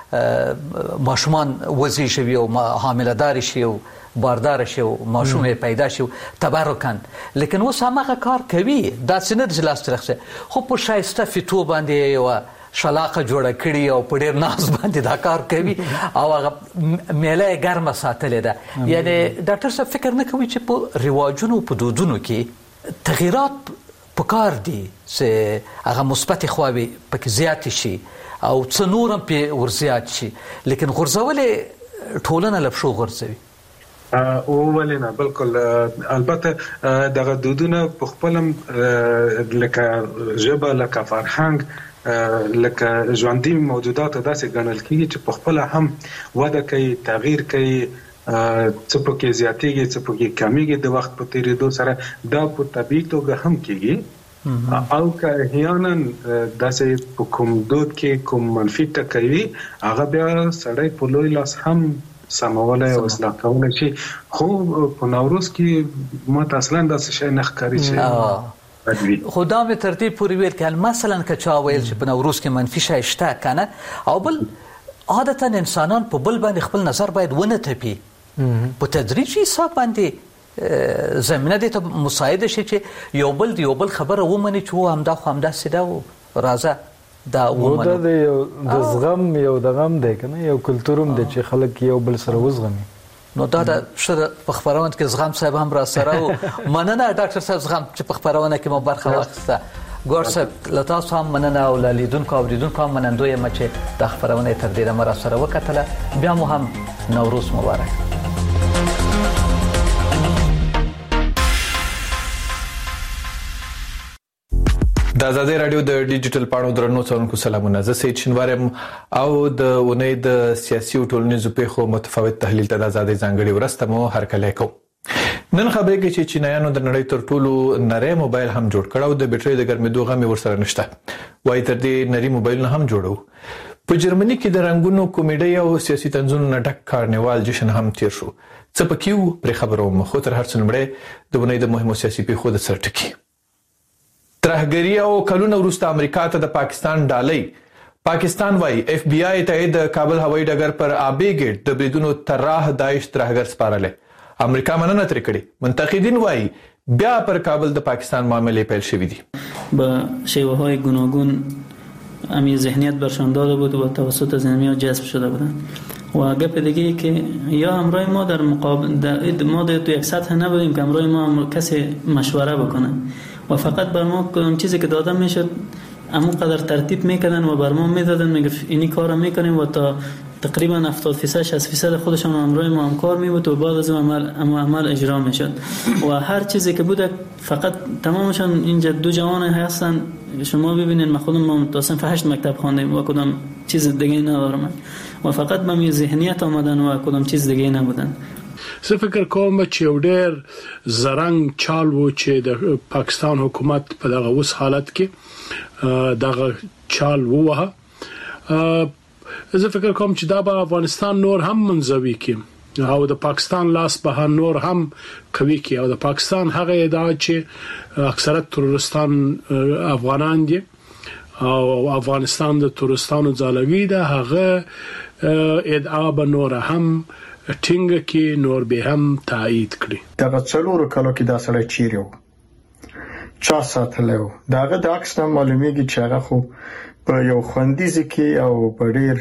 ماشومان وزي شوي او حامله دار شي او باردار شي او ماشوم پیدا شي تبرکن لیکن اوس هغه کار کوي دا څنګه د لاس ترخه خو په شایسته فیتو باندې یو شلاقه جوړه کړي او په ډېر ناز باندې دا کار کوي او هغه میله ګرمه ساتلې ده یعنی ډاکټر صاحب فکر نه کوي چې په رواجونو په دودونو کې تغییرات پکار دي چې هغه مثبت خواوې پکې زیات شي او څه نور هم په ورزيات شي لیکن غرزولې ټولنه لپاره غرزوي
او ولنه بالکل البته دغه دودونه په خپلم لکه ژبه لکه فرهنګ لکه ژوندۍ موجودات داسې ګڼل کېږي چې په خپل هم وده کوي تغییر کوي څه پکې زیاتېږي څه پکې کمیږي د وخت په تیریدو سره دا په طبیعي توګه هم کېږي او که احیانا داسې په کوم دود کې کوم منفي ټکوي هغه بیا سړی په لوی لاس هم سمولای او اصلاح کولای شي خو په نوروز کې ماته اصلا داسې شی نه ښکاري چې
خدا مې ترتیب پوری ویل کله مثلا که چا ویل چې په نوروز کې منفي شی شته کنه او بل عادتا انسانان په بل باندې خپل نظر باید ونه تپي په تدریجي حساب باندې زمينه دې ته مساعده شي چې یو بل یو بل خبره ومني چې و همدا خو همدا سیده و راځه دا ومني
دا یو د زغم یو د غم دی کنه یو کلتورم دی چې خلک یو بل سره وزغمي
نو دا د شته په خبرونه کې زغم صاحب هم را سره و مننه ډاکټر صاحب زغم چې په خبرونه کې مو برخه واخیسته ګور صاحب لتا سم مننه او لیدونکو اوریدونکو هم منندوی مچ د خبرونه تر دې مر سره وکټله بیا مو هم نوروز مبارک
د آزادۍ رادیو د ډیجیټل پاڼو درنو څارونکو سلامونه زه سید شینوارم او د اونۍ د سیاسي او ټولنیزو پیښو متفاوت تحلیل ته د آزادۍ ځانګړي ورسته مو هرکلی کوم نن خبرې کې چې چینایانو د نړۍ تر ټولو نری موبایل هم جوړ کړو د بیټرۍ د ګرمېدو غم ورسره نشته وایي تر دې نری موبایل نه هم جوړو په جرمني کې د رنگونو کمیډي او سیاسي تنظیمونو نه ډک کارنیوال جشن هم تیر شو څه پکې وو پرې خبرو مخ تر هر څه لمړی د اونۍ د مهمو سیاسي پیښو د سرټکی ترهګری او کلونه وروسته امریکا ته د پاکستان ډالۍ پاکستان وايي اف بی آی ته د کابل هوایي ډګر پر آبی ګیټ د بریدونو طرح داعش ترهګر سپارله امریکا مننه تر کړي منتقدین وايي بیا پر کابل د پاکستان معاملې پیل شوې دي
با شیوه‌های گوناگون امی ذهنیت برشان داده بود و توسط زمینی جذب شده بودند و گپ دیگه ای که یا همراه ما در مقابل در ما در تو یک سطح نبودیم که همراه ما کسی مشوره بکنه و فقط بر ما اون چیزی که داده میشد همون قدر ترتیب میکردن و برمان میدادن، میگه اینی کارو میکنیم و تا تقریبا هفتاد درصد شصت درصد خودشون همراه ما همکار میبود و بعد از عمل عمل اجرا میشد و هر چیزی که بود فقط تمامشون اینجا دو جوان هستن. شما ببینید ما خودم ما متاسم هشت مکتب خواندیم و کدام چیز دیگه ندارم و فقط با می ذهنیت آمدن و کدام چیز دیگه نبودن.
زه فکر کوم چې ډېر زرنګ چال و چې د پاکستان حکومت په دغه اوس حالت کې دغه چال ووهه. زه فکر کوم چې دا به افغانستان نور هم منځوي کې او د پاکستان لاس به نور هم کوي کې او د پاکستان هغه ادعا چې اکثریت ترورستان افغانان دي او افغانستان د ترورستانو ځالګي ده، هغه ادعا به نور هم ټینګه کې نور به هم تایید کړي.
دا څلورو کالو کې دا سړی چیرې و، چا ساتلو، داغه د عکس نه معلومیږي چې هغه خو په یو خوندیز کې او په ډیر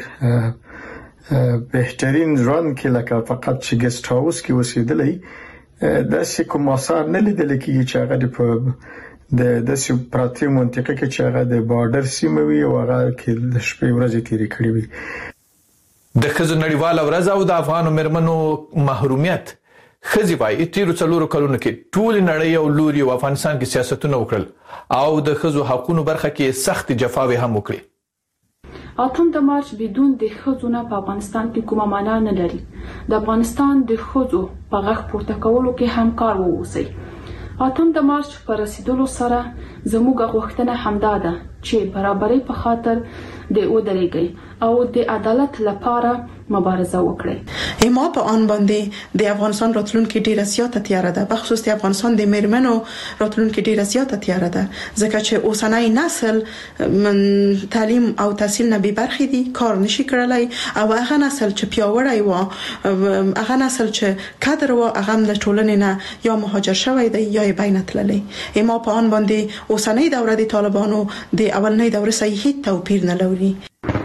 بهترین ژوند کې لکه فقط چې ګست هاوس کې اوسېدلی، د څه کوم اثر نه لیدل کېږي چې هغه په د د څه پراتې منطقه کې چې هغه د بارډر سیمه وي او هغه کې د شپې ورځې تیرې کړې وي.
د ښځو نړیواله ورځ او د افغانو مېرمنو محرومیت ښځې وايي تیرو څلورو کلونو کې ټول نړۍ او لوري او افغانستان کې سیاستونه وکړل او د ښځو حقوقو برخه کې سخت جفاوې هم وکړي.
اتم د مارچ بدون د ښځو نه په افغانستان کې کومه معنا نه لري. د افغانستان د ښځو په غږ پورته کولو کې همکار واوسئ. اتم د مارچ پر رسیدلو سره زموږ غوښتنه همدا ده چې برابرۍ په خاطر د ودرېږي او د عدالت لپاره مبارزه وکړي.
ما په آن باندې د افغانستان راتلونکي ډیره زیاته تیاره ده، په خصوص د افغانستان د میرمنو راتلونکي ډیره زیاته تیاره ده، ځکه چې اوسنۍ نسل من تعلیم او تحصیل نه به برخې دي، کار نشي کړلای او هغه نسل چې پیاوړی و، هغه نسل چې کادر و، هغه د ټولنې نه یا مهاجر شوی دی یا بین تللی. ما په آن باندې اوسنۍ دوره د طالبانو د اولنۍ دوره صحیح توپیر نه لري.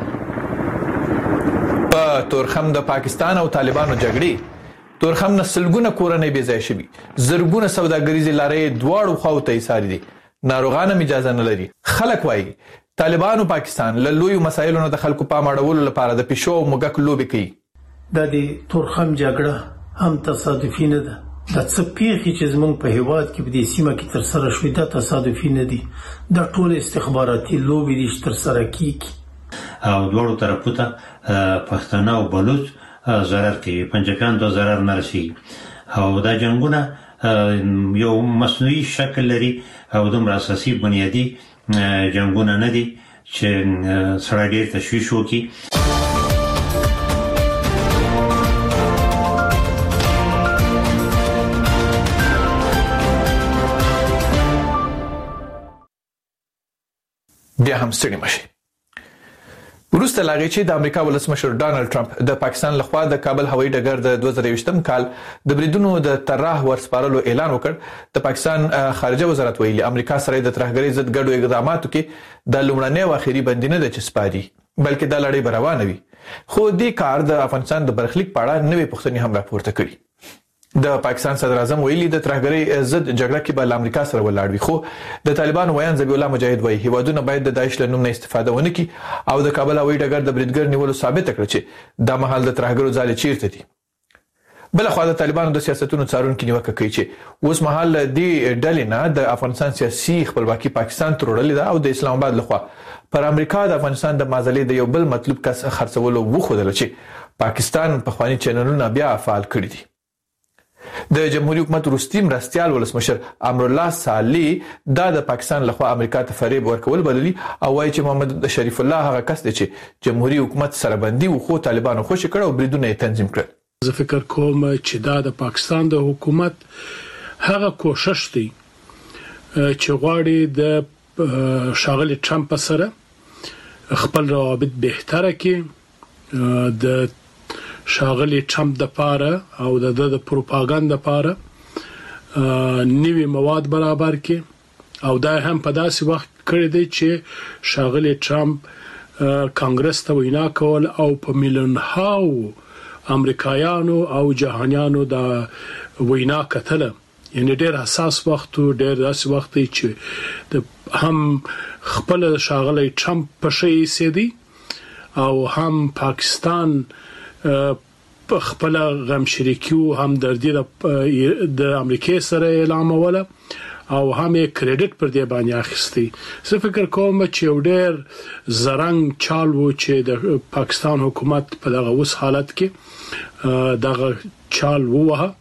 په تورخم د پاکستان او طالبانو جګړې تورخم نه سلګونه کورنۍ بې ځای شوي، زرګونه سوداګریزې لارې دواړو خواو ته ایسارې دي، ناروغان هم اجازه نه لري. خلک وایي طالبانو پاکستان له لویو مسایلو نه د خلکو پام اړولو لپاره د پیشو او موږک لوبې کوي.
دا د تورخم جګړه هم تصادفي نه ده. دا څه پیښې چې زموږ په هیواد کې په دې سیمه کې تر سره شوې دا تصادفي نه دي، دا ټول استخباراتي لوبې دي چې تر سره کیږي
او دوړو طرفو ته پښتانه او بلوچ ضرر کوي، پنجکان ته ضرر نه رسي او دا جنگونه یو مصنوعي شکل لري او دومره اساسي بنیادی جنگونه نه دي چې سره ډېر تشویش وکړي.
بیا هم ستړي مشي. وروسته لاغې چې د امریکا ولسمشر ډانلډ ټرمپ د پاکستان لخوا د کابل هوایي ډګر د دوه زره یوولسم کال د بریدونو د طرح ورسپارلو اعلان وکړ، د پاکستان خارجه وزارت ویلي امریکا سره د ترهګرۍ ضد ګډو اقداماتو کې د لومړنۍ او اخیری بندي نه د چسپاري بلکې د لړۍ روانه وي. خو دې کار د افغانستان د برخلیک په اړه نوې پوښتنې هم راپورته کړي. د پاکستان صدر اعظم ویلي د ترهګرۍ ضد جګړه کې به امریکا سره ولاړ وي، خو د طالبانو ویان ذبیح الله مجاهد وایي هیوادونه باید د داعش له نوم نه استفاده ونه کړي او د کابل هوایي ډګر د بریدګر نیولو ثابت کړ چې دا مهال د ترهګرو ځالې چیرته دي. بل خو د طالبانو د سیاستونو څارونکو نیوکه کوي چې اوس مهال د ډلې نه د افغانستان سیاسي خپلواکي پاکستان تروړلې ده او د اسلام آباد لخوا پر امریکا د افغانستان د مازلې د یو بل مطلوب کس خرڅولو وخوده چې پاکستان په خواني چینلونو بیا فعال کړی دي. د جمهوریت حکومت وروستي مرستيال ولسمشر امرالله صالح دا د پاکستان لخوا امریکا ته فریب ورکول بللی او وايي چې محمد شریف الله هغه کس دی چې جمهوریت حکومت سره بندي و خو طالبانو خوشی کړ او بریدونه تنظیم کړل.
زه فکر کوم چې دا د پاکستان د حکومت هغه کوشش دی چې غواړي د شاغلي ټرمپ سره خپل روابط بهتره کړي، د شاغلي ټرمپ د پاره او د د پروپاګاندا پاره نوی مواد برابر کړي او دا هم په داسې وخت کړی دی چې شاغلي ټرمپ کانګرس ته وینا کول او په میلیون هاو امریکایانو او جهانیانو د وینا کتله یعنی ډېر حساس وخت او ډېر داسې وخت چې هم خپل شاغلي ټرمپ په شي سيدي او هم پاکستان په خپل غم شریکیو هم د دې د امریکای سره اعلان ولا او هم کریډټ پر دې باندې اخیستي. زه فکر کوم چې یو ډېر زرنګ چال وو چې د پاکستان حکومت په دغه اوس حالت کې دغه چال ووه.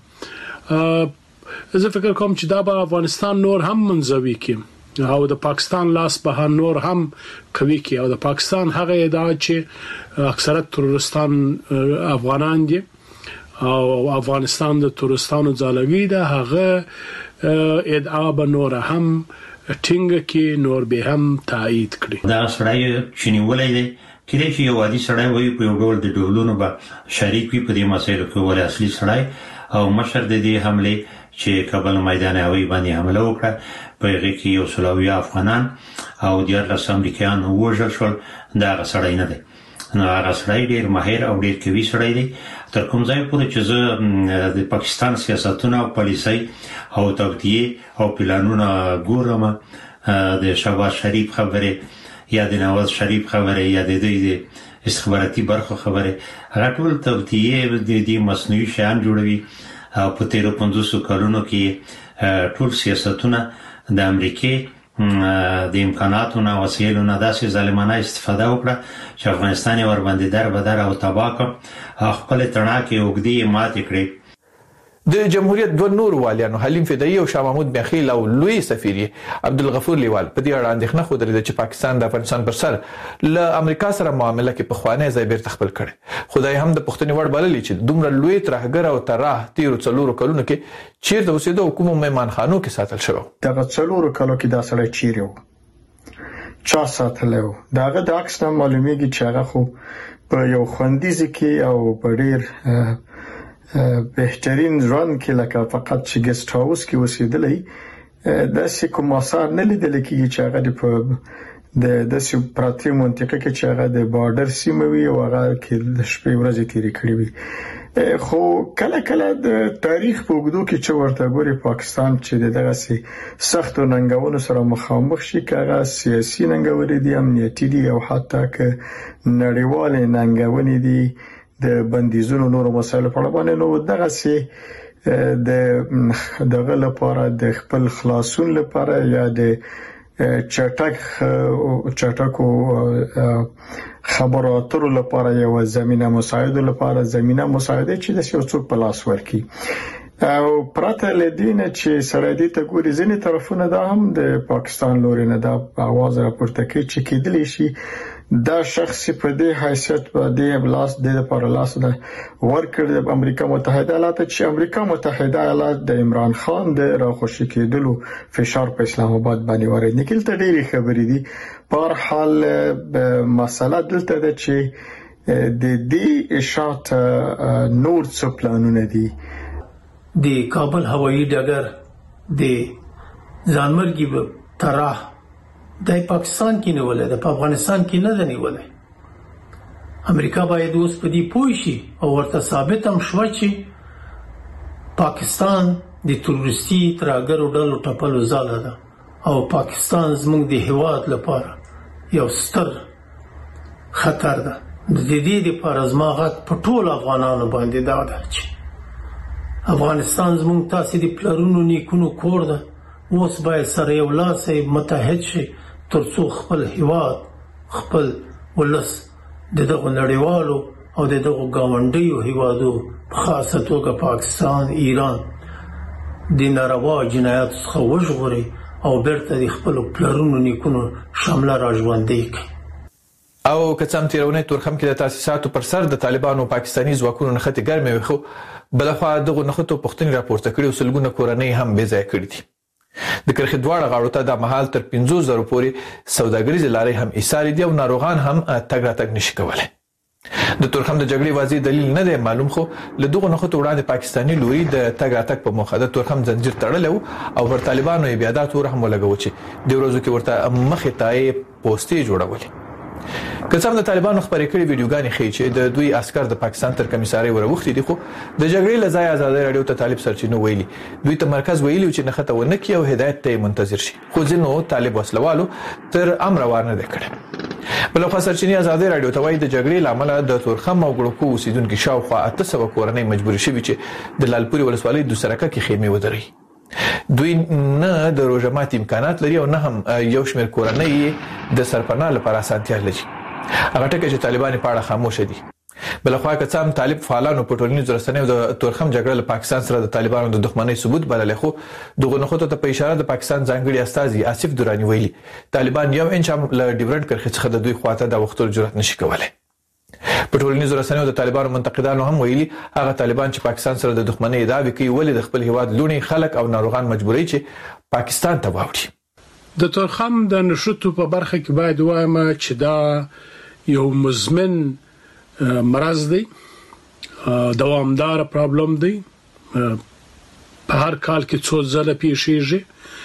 زه فکر کوم چې دا به افغانستان نور هم منځوي کې او د پاکستان لاس به نور هم کوي کې او د پاکستان هغه ادعا چې اکثریت ترورستان افغانان دي او افغانستان د ترورستانو ځالګي ده هغه ادعا به نور هم ټینګ کې نور به هم تایید کړي.
دا سړی چې نیولای دی کله چې یو عادي سړی وي په یو ډول د ډولونو به شریک وي په دې مسایلو کې ول اصلي سړی او مشر د دې حمله چې کابل میدان هوایی باندې حمله وکړه په هغه کې یو سلوي افغانان او د ارلس امریکایان وژل شول. دا سړی نه دی، نو هغه سړی ډیر ماهر او ډیر کوي سړی دی. تر کوم ځای پورې چې زه د پاکستان سیاستونه او پالیسي او توطئه او پلانونه ګورم د شهباز شریف خبره یا د نواز شریف خبره یا د دې استخباراتي برخه خبره هغه ټول توطئه د دې مصنوعي شیان جوړوي او په تیرو پنځوسو کلونو کې ټول سیاستونه د امریکای د امکاناتو او وسایلو نه داسې ظالمانه استفاده وکړه چې افغانستان ور باندې در بدر او تباہ کړ، خپل تڼاکې وګړي ماته کړې.
د جمهوریت دوه نور والیانو حلیم فدایی او شاه محمود بخیل او لوی سفیر عبدالغفور لیوال په دې اړه اندېښنه خوده لري چې پاکستان د افغانستان پر سر له امریکا سره معامله کې په خوانه ځای بیرته خپل کړي. خدای هم د پښتني وړ بللی چې دومره لوی ترهګر او تراه تیرو څلورو کلونو کې چیرته اوسېده او کوم مهمانخانو کې ساتل شو.
دا څلورو کلو کې دا سړی چیرې و چا ساتلو داغه د عکس نه معلومیږي چې هغه خو په یو خوندیز کې او په ډیر بهترین ژوند کې لکه فقط چې ګست هاوس کې اوسېدلی د سې کوم اثر نه لیدل کېږي چې هغه په د د سې پراتې منطقه کې چې هغه د بارډر سیمه وي او هغه کې د شپې ورځې تیرې کړې وي. خو کله کله د تاریخ په وګړو کې چې ورته ګوري پاکستان چې دغه سي سخت ننګونو سره مخامخ شي کاغه سیاسي ننګوري دي امنیتي دي او حتی ک نړیوال ننګونې دي د بندیزونو نور مسایلو په اړه باندې نو دغه سي د دغه لپاره د خپل خلاصون لپاره یا د چټک چټکو خبراتو لپاره یو زمينه مساعده لپاره زمينه مساعده چې د سیاست په لاس ورکی او پراته لدینه چې سره دې ته ګوري ځینې طرفونه دا هم د پاکستان لوري نه دا आवाज راپورته کوي چې کېدلی شي دا شخص په دې حیثیت باندې بلاس د لپاره لاس ده ورکړ د امریکا متحده ایالات چې امریکا متحده ایالات د عمران خان د راخوشي کېدلو فشار په اسلام آباد باندې ورید نکل ته ډېری خبرې دي. په حال مسله دلته ده چې د دې اشاعت نور څه پلانونه دي.
د کابل هوایی ډګر د ځانمرګي طرح د پاکستان کې نه ولې د افغانستان کې نه دی ولې. امریکا باید اوس په دې پوه شي او ورته ثابت هم شو چې پاکستان د تروریستي ترهګرو ډلو ټپلو ځاله ده او پاکستان زموږ د هیواد لپاره یو ستر خطر ده. د دې لپاره زماغت په ټول افغانانو باندې دا ده چې افغانستان زموږ تاسو د پلرونو نیکونو کور ده. اوس باید سره یو لاس متحد شي ترڅو خپل هیواد خپل ولس د دغه نړیوالو او د دغه گاونډیو هیوادو په خاصه توګه پاکستان ایران د ناروا جنایات څخه وژغوري او بیرته د خپل پلرونو نیکونو شامله راژوندي کړي.
او کڅم تیرونه تورخم کې د تاسیساتو پر سر د طالبانو پاکستاني ځواکونو نخته ګرمه وخو بلخوا دغه نخته پښتني راپورته کړي او سلګونه کورنۍ هم بې ځای کړي دي. د کرخې دواړه غاړو ته د محل تر پنځوس زره پورې سوداګریز لارې هم ایثار دي او ناروغان هم تګ راتګ نشي کولای. د تورخم د جګړې واضح دلیل نه دی معلوم خو له دغه نخته وړاندې پاکستاني لوري د تګ راتګ په موخه د تورخم زنجیر تړلو او پر طالبانو بیادات ورهم ولګو چې د ورځو کې ورته مخې ته پوسټي جوړولې. قسم د طالبانو خبرې کړې ویډیوګانې ښیي چې د دوی عسكر د پاکستان تر کمیساري وروختي دي، خو د جګړې لځای آزادي رادیو ته طالب سرچینو ویلي دوی ته مرکز ویلي چې نخته ونکي او هدایت ته منتظر شي، خو ځینو طالب وسلوالو تر امر وارنه کړ. بل خو سرچینی آزادي رادیو ته وایي د جګړې لامل د تورخم او ګړکو اوسیدونکو شاوخوا اته سوه کورنۍ مجبور شوي چې د لالپوري ولسوالۍ د سرکه کې خیمه ودري. دوی نه د روزمات امکانات لري او نه هم یو شمېر کورنۍ د سرپناه لپاره اسانتیا لري. هغه ټکي چې طالبان په اړه خاموش دي. بل خو کڅام طالب فعالانو په ټولنیزو رسنیو د تورخم جګړه له پاکستان سره د طالبانو د دښمنۍ ثبوت بلل، خو دغه نخوته ته په اشاره د پاکستان ځانګړي استاذي آصف دورانی ویلي طالبان یو انچ هم له ډیورنډ کرښې څخه د دوی خواته د وختو جرأت نشي کولای. په ټولنیزو رسنیو د طالبانو منتقدانو هم ویلي هغه طالبان چې پاکستان سره د دښمنۍ ادعا کوي ولې د خپل هیواد لونی خلک او ناروغان مجبوري چې پاکستان ته واوړي.
د تورخم د نشټو په برخه کې باید وایم چې دا یو مزمن مرض دی، دوامدار پرابلم دی، په هر کال کې څو ځله پیښیږي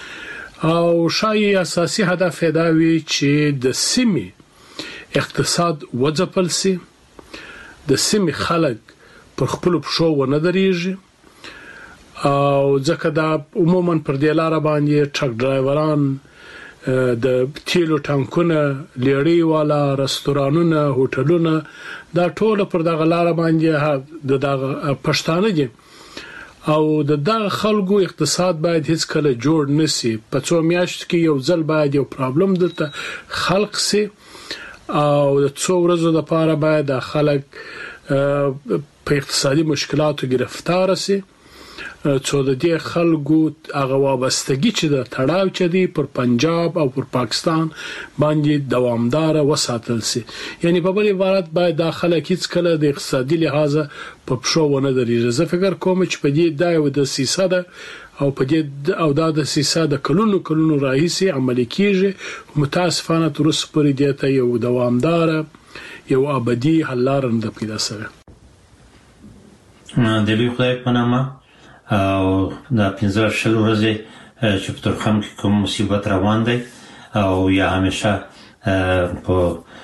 او شایي اساسي هدف دا وي چې د سیمې اقتصاد وځپل سي، د سیمې خلک پر خپل پښو ونه درېږي او ځکه دا عموما پر دې لار باندې ټرک ډرایوران، د تیلو ټانکونه، لیړی والا، رستورانونه، هوټلونه، دا ټول پر دغه لار باندې د دغه پښتانه دي او د دغه خلکو اقتصاد باید هیڅ کله جوړ نشي. په څو میاشتو کې یو ځل باید یو پرابلم دلته خلق سي او د څو ورځې لپاره باید د خلک په اقتصادي مشکلاتو گرفتار سي، څو د دې خلکو هغه وابستګي چې د تړاو چي دي پر پنجاب او پر پاکستان باندې دوامدار وساتل سي. یعنی په بل عبارت باید د خلک هیڅ کله د اقتصادي لحاظ په پښو ونه درېږي. زه فکر کوم چې په دې دایو د سیاست او په دې او د سیاست د کلونو کلونو راهیسي عملي کیږي، متاسفانه تر اوسه پورې دې ته یو دوامدار یو ابدي حل لار نه پیدا شوه.
د لوی خدای په نامه او د پنځه شل ورځې چې په تورخم کې کوم مصیبت روان دی او یا همیشه په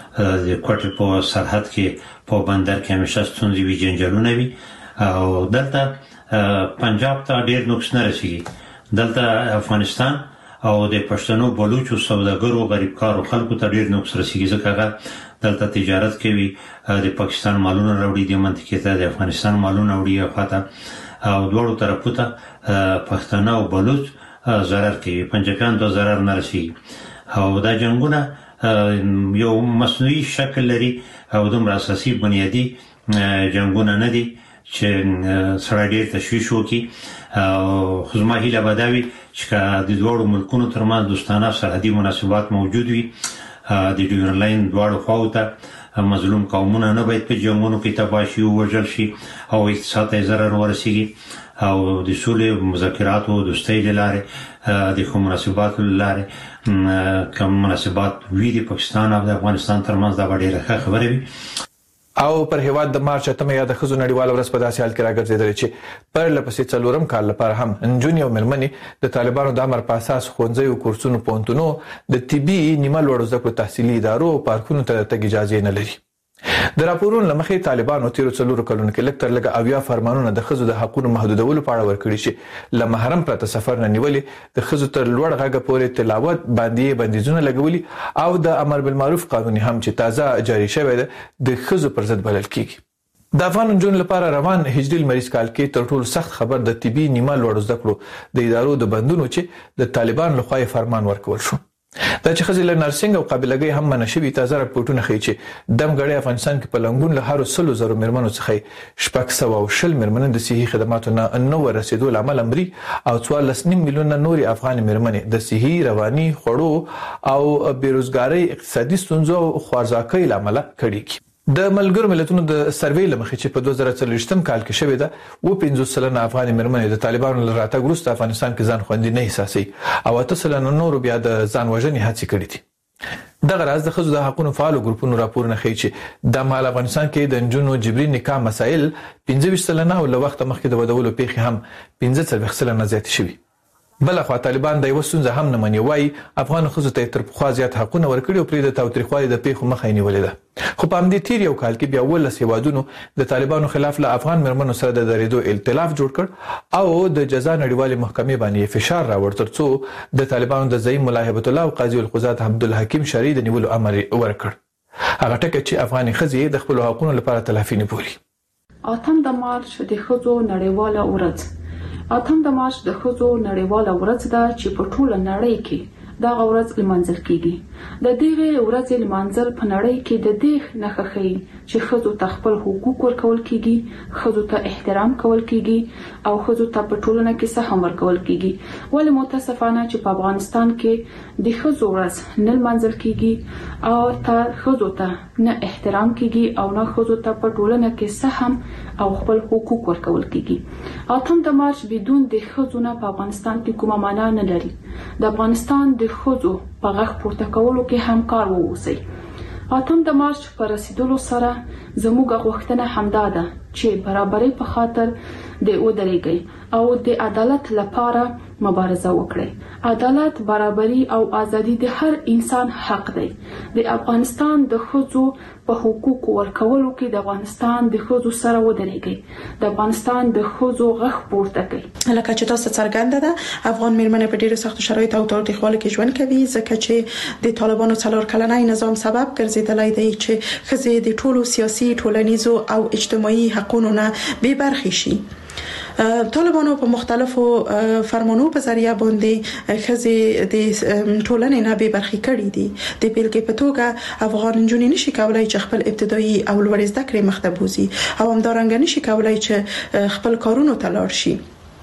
د کوټې په سرحد کې په بندر کې همیشه ستونزې وي، جنجالونه وي او دلته پنجاب ته ډېر نقص نه رسیږي. دلته افغانستان او د پښتنو بلوچو سوداګرو غریبکارو خلکو ته ډېر نقص رسیږي ځکه هغه دلته تجارت کوي، د پاکستان مالونه راوړي د منطقې ته، د افغانستان مالونه وړي خواته او دوړو طرفو ته پښتانه او بلوچ ضرر کوي، پنجابیان ته ضرر نه رسیږي او دا جنگونه یو مصنوعي شکل لري او دومره اساسي بنیادی جنگونه نه دي چې سره ډېر تشویش وکړي. او خو زما هیله به دا وي چې د دوړو ملکونو ترمنځ دوستانه سرحدي مناسبات موجود وي، د ډیورنډ لاین دواړو خواو ته مظلوم قومونه نه باید په جنگونو کې تباه شي او وژل شي او اقتصاد ته ضرر ورسیږي او د سولې مذاکرات او دوستۍ لاره د کوم مناسبات لاره کوم مناسبات وی د پاکستان او د افغانستان ترمنځ دا ډېره خبره وي.
او پر هیواد د مارچ اتمه یا د خزو نړیوال ورځ په داسې حال کې راګرځیدل چې پر لپسې څلورم کال لپاره هم انجونی او مېرمنې د طالبانو د امر په اساس ښوونځي او کورسونو پونتونو د طبي نیمه لوړو زده کړو تحصیلي ادارو او پارکونو ته تګ اجازه نه لري. د راپورونو لمخې طالبانو تیر څلور کلونو کې لکتر لګ اویا فرمانونه د خزو د حقوقو محدودولو په اړه ورکړي چې ل محرم پرته سفر نه نیولې د خزو تر لوړ غږ پورې تلاوت باندې بندیزونه لګولي او د امر بالمعروف قانون هم چې تازه جاری شوی دی د خزو پر ضد بلل کیږي. د افغان جون لپاره روان هجري المریض کال کې تر ټولو سخت خبر د طبي نیمه لوړ زده کړو د ادارو د بندونو چې د طالبان لخوا فرمان ورکول شو. دا چې خزل نرسنګ او قابلګي هم منشبي تازه راپورټونه ښیي چې دم غړي افغانستان کې په لنګون له هر سلو زرو مرمنو څخه شپږ سوه او شل مرمنې د صحي خدماتو نه نو رسیدو لامل امري او څوارلس نیم میلیونه نوري افغان مرمنې د صحي رواني خوړو او بیروزګاری اقتصادي ستونزو او خوارځواکۍ لامل کړي. د ملګرو ملتونو د سروې لمخې چې په دوه زره څلوېښتم کال کې شوې ده و پنځوس سلنه افغان مرمنې د طالبانو له راتګ وروسته افغانستان کې ځان خوندي نه احساسوي او اته سلنه نورو بیا د ځان وژنې هڅې کړې دي. دغه راز د ښځو د حقوقو فعالو ګروپونو راپورونه ښیي چې د مال افغانستان کې د نجونو جبري نکاح مسایل پنځه ویشت سلنه او له وخت مخکې د ودولو پیښې هم پنځه څلوېښت سلنه زیاتې شوي. بلخوا طالبان د وسونځه هم نه مني وای افغان خزو ته تر پخوا زیات حقونه ورکړي او پرې د تاوتریخوالي د پیښو مخه نیولې ده. خو په همدې تیر یو کال کې بیا ولس هیوادونو د طالبانو خلاف له افغان مرمنو سره د درېدو ائتلاف جوړ کړ او د جزا نړیوالې محکمې باندې فشار راوړ ترڅو د طالبانو د زعیم ملا هیبت الله او قاضي القضات عبدالحکیم شرعي د نیولو امر ورکړ. هغه ټکي چې افغاني خزې د خپل حقوقو لپاره تلافي نه بولي.
اتم د مارچ د خزو نړیواله ورځ اتم د مارچ د خزو نړیواله ورځ ده چې په ټوله نړۍ کې دا ورځ لمانځل کیږي. د دې ورځې لمانځل په نړۍ کې د دې نه ښخي چې خزو ته خپل حقوق ورکول کیږي، خزو ته احترام کول کیږي او خزو ته په ټولنه کې سهم ورکول کیږي. ولې متاسفانه چې په افغانستان کې د خزو ورځ نه لمانځل کیږي او ته خزو ته نه احترام کیږي او نه خزو ته په ټولنه کې سهم او خپل حقوق ورکول کیږي. اتم د مارچ بدون د خزو نه په افغانستان کې کومه معنا نه لري. د افغانستان د خزو په غږ پورته کولو کې همکار ووسئ. اتم د مارچ پر رسیدلو سره زموږ غوښتنه همدا ده چې برابرۍ په خاطر د ودرېږئ او د عدالت لپاره مبارزه وکړئ. عدالت، برابرۍ او ازادي د هر انسان حق دی. د افغانستان د خزو په حقوق ورکولو کې د افغانستان د خزو سره ودرېږئ. د افغانستان د خزو غږ پورته کړئ.
لکه چې تاسو څرګنده ده افغان میرمنې په ډیرو سختو شرایطو او تاوتریخوالي کې ژوند کوي ځکه چې د طالبانو څلور کلنۍ نظام سبب ګرځیدلی دی چې ښځې د ټولو سیاسي، ټولنیزو او اجتماعي حقوقو نه بې برخې شي. طالبانو په مختلفو فرمانونو په ذریعہ باندې ښځې د ټولنې نه بې برخې کړې دي. د بیلګې په توګه افغان نجونې نشي کولای چې خپل ابتدایي او لوړ زده کړې مخته بوزي او همدارنګه نشي کولای چې خپل کارونو ته لاړ شي.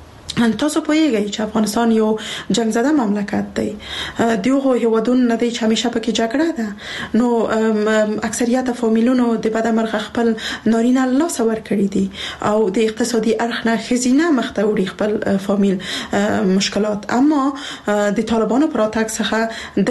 تاسو پوهیږئ چې افغانستان یو جنگ زده مملکت دی. دیغه هیوادون نه دی چې همیشه پکې جګړه ده، نو اکثریت فامیلونو د بده مرغه خپل نارینه لاس ور کړی دي او د اقتصادي اړخ نه خزینه مخته وړي خپل فامیل مشکلات. اما د طالبانو پر اتاک څخه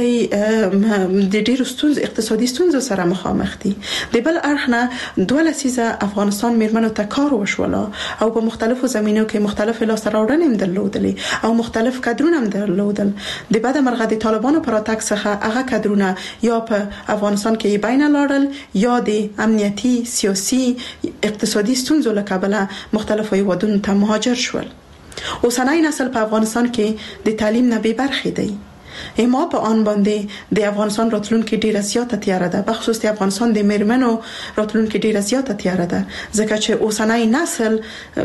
د د ډیرو ستونزو اقتصادي ستونزو سره مخامخ دي. د بل اړخ نه دوه لسیزه افغانستان میرمنو ته کار وشوله او په مختلفو زمینو کې مختلف لاس راوړل هم درلودلې او مختلف کادرونه هم درلودل. د بده مرغه د طالبانو پر اتاک څخه هغه کادرونه یا په افغانستان کې بین لاړل یا د امنیتي، سیاسي، اقتصادي ستونزو له کبله مختلفو هیوادونو ته مهاجر شول. اوسنۍ نسل په افغانستان کې د تعلیم نه بې برخې دی. اما په آن باندې د افغانستان راتلونکي ډیره زیاته تیاره ده، بخصوص د افغانستان د میرمنو راتلونکي ډیره زیاته تیاره ده ځکه چې اوسنۍ نسل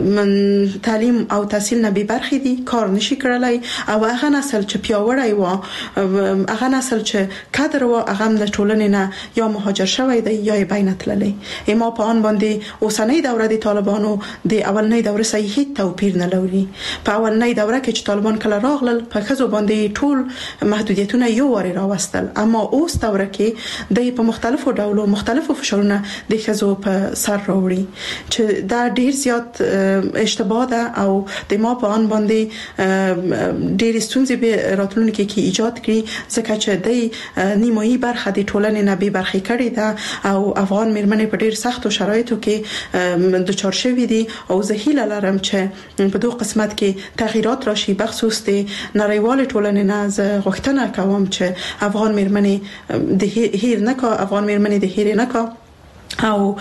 تعلیم او تحصیل نه بې برخې دي، کار نشي کړلای او هغه نسل چې پیاوړی و، هغه نسل چې کادر و، هغه د ټولنې نه یا مهاجر شوی دی یا یې بین تللی. اما په آن باندې اوسنۍ دوره د طالبانو د اولنۍ دوره سره هیڅ توپیر نه لري. په اولنۍ دوره کې چې طالبان کله راغلل په ښځو باندې ټول محدودیتونه یو وری راوستل، اما اوس دوره کې د په مختلفو ډولو مختلفو فشارونه د ښځو په سر راوړي چې دا ډیر زیات اشتباه ده او د ما په ان باندې ډیر ستونزې به راتلونکي کې ایجاد کړي ځکه چې د نیمایي برخه د ټولنې نه بې برخې کړي ده او افغان میرمنې په ډیر سختو شرایطو کې دچار شوي دي او زه هیله لرم چې په دوه قسمت کې تغیرات راشي، بخصوص د نړیوال ټولنې نه زه غوښتنه کوم چې افغان میرمنې د هیر نه کا افغان میرمنې د هیر نه کا او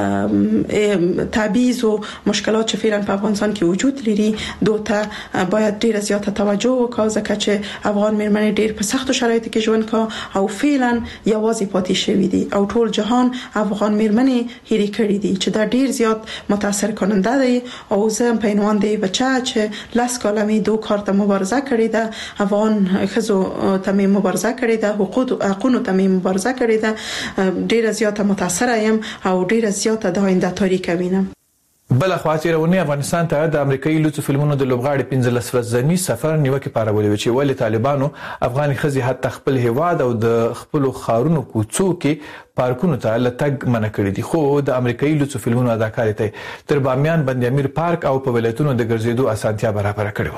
تبعیض و مشکلات چې فعلا په افغانستان کې وجود لري دوته باید ډیر زیاته توجه وکړو ځکه چې افغان میرمنې ډیر په سختو شرایطو کې ژوند کوي او فعلا یوازې پاتې شوی دي او ټول جهان افغان میرمنې هېرې کړې دي چې دا ډیر زیات متاثر کننده دی. او زه په عنوان دی بچا چې لاس کالمې دوه کار ته مبارزه کړې ده، افغان ښځو ته مبارزه کړې ده، حقوق حقوقو ته مبارزه کړې ده، ډیر زیاته متاثر یم او ډیر زیاته د آینده تاریخ وینم.
بل خو چیرونه افغانستان ته د امریکایي لوڅو فلمونو د لوبغاړي پنځلس ورځنی سفر نیوکه پارولې چې ولې طالبانو افغان ښځې حتی خپل هیواد او د خپل خارونو کوڅو کې پارکونو ته لټګ منع کړی دي. خو د امریکایي لوڅو فلمونو اداکارې ته تر بامیان بند امیر پارک او په ولایتونو د ګرځېدو اسانتیا برابر کړې و.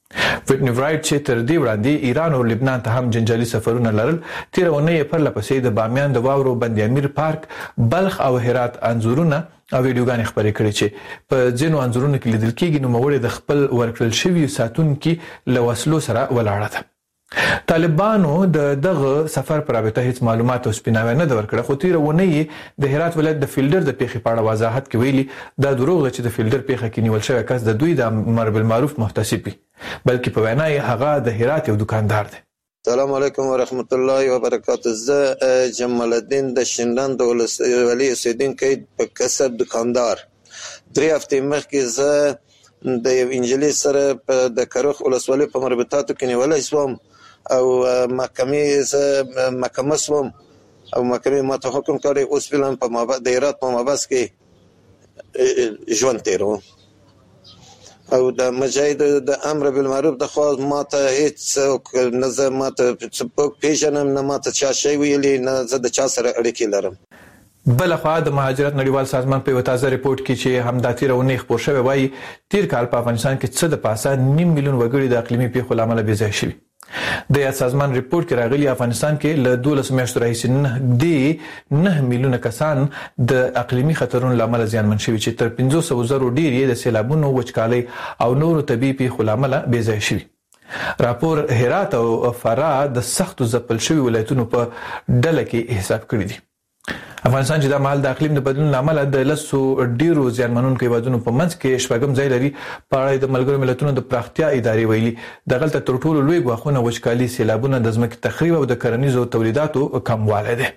ویټنی ورایټ چې تر دې وړاندې ایران او لبنان ته هم جنجالي سفرونه لرل تیر ونې پر لپسې د بامیان د واورو بند امیر پارک بلخ او هرات انځورونه او ویډیوګانې خبرې کړې چې په ځینو انځورونو کې لیدل کېږي نو موري د خپل ورکړل شوی ساتونکو له وسلو سره ولاړه ده. طالبانو د دغه سفر پر رابطه هیڅ معلومات او سپیناوی نه ورکړه خو تیر ونې د هرات ولایت د فیلډر د پیښې په اړه وضاحت کوي دا دروغ چې د فیلډر پیښه کې نیول شوی کس د دوی د امر بالمعروف محتسب وي بلکې په وینا یې هغه د هرات یو دکاندار دی.
السلام علیکم ورحمت الله وبرکاته. زه جمال الدین د شینډان د ولسوالۍ اوسیدونکی په کسب دکاندار. درې هفتې مخکې زه د یو انجلۍ سره په د کروخ ولسوالۍ په مربوطاتو کې نیولی شوم او محکمې زه محکمه شوم او محکمې ماته حکم کړی اوس فعلا په د هرات په مابس کې ژوند تیروم او د مجاهد د امر بالمعروف د خوا ماته هیڅ نه زه ماته څوک پیژنم نه ماته چا شی ویلي نه زه د چا سره اړیکې لرم.
بلخوا د مهاجرت نړیوال سازمان په یو تازه ریپورت کې چې همدا تیر ونې خبر شوی وایي تیر کال په افغانستان کې څه د پاسه نیم میلیون وګړي د اقلیمي پیښو لامل بې ځای شوي. د یاد سازمان ریپورت کې راغلي افغانستان کې له دولس میاشتو راهیسې د نه میلیونه کسان د اقلیمي خطرونو لامل زیانمن شوي چې تر پنځوس زرو ډیر یې د سیلابونو وچکالۍ او نورو طبیعي پیښو لامل بې ځای شوي. راپور هرات او فراه د سختو ځپل شوي ولایتونو په ډله کې حساب کړی دی. افغانستان چې د مهال د اقلیم د بدلون لامل د لسو ډیرو زیانمنونکو هیوادونو په منځ کې شپږم ځای لري. په اړه د ملګرو ملتونو د پراختیا ادارې ویلي دغلته تر ټولو لوی ګواښونه وچکالي سیلابونه د ځمکې تخریب او د کرنیزو تولیداتو کموالی دی.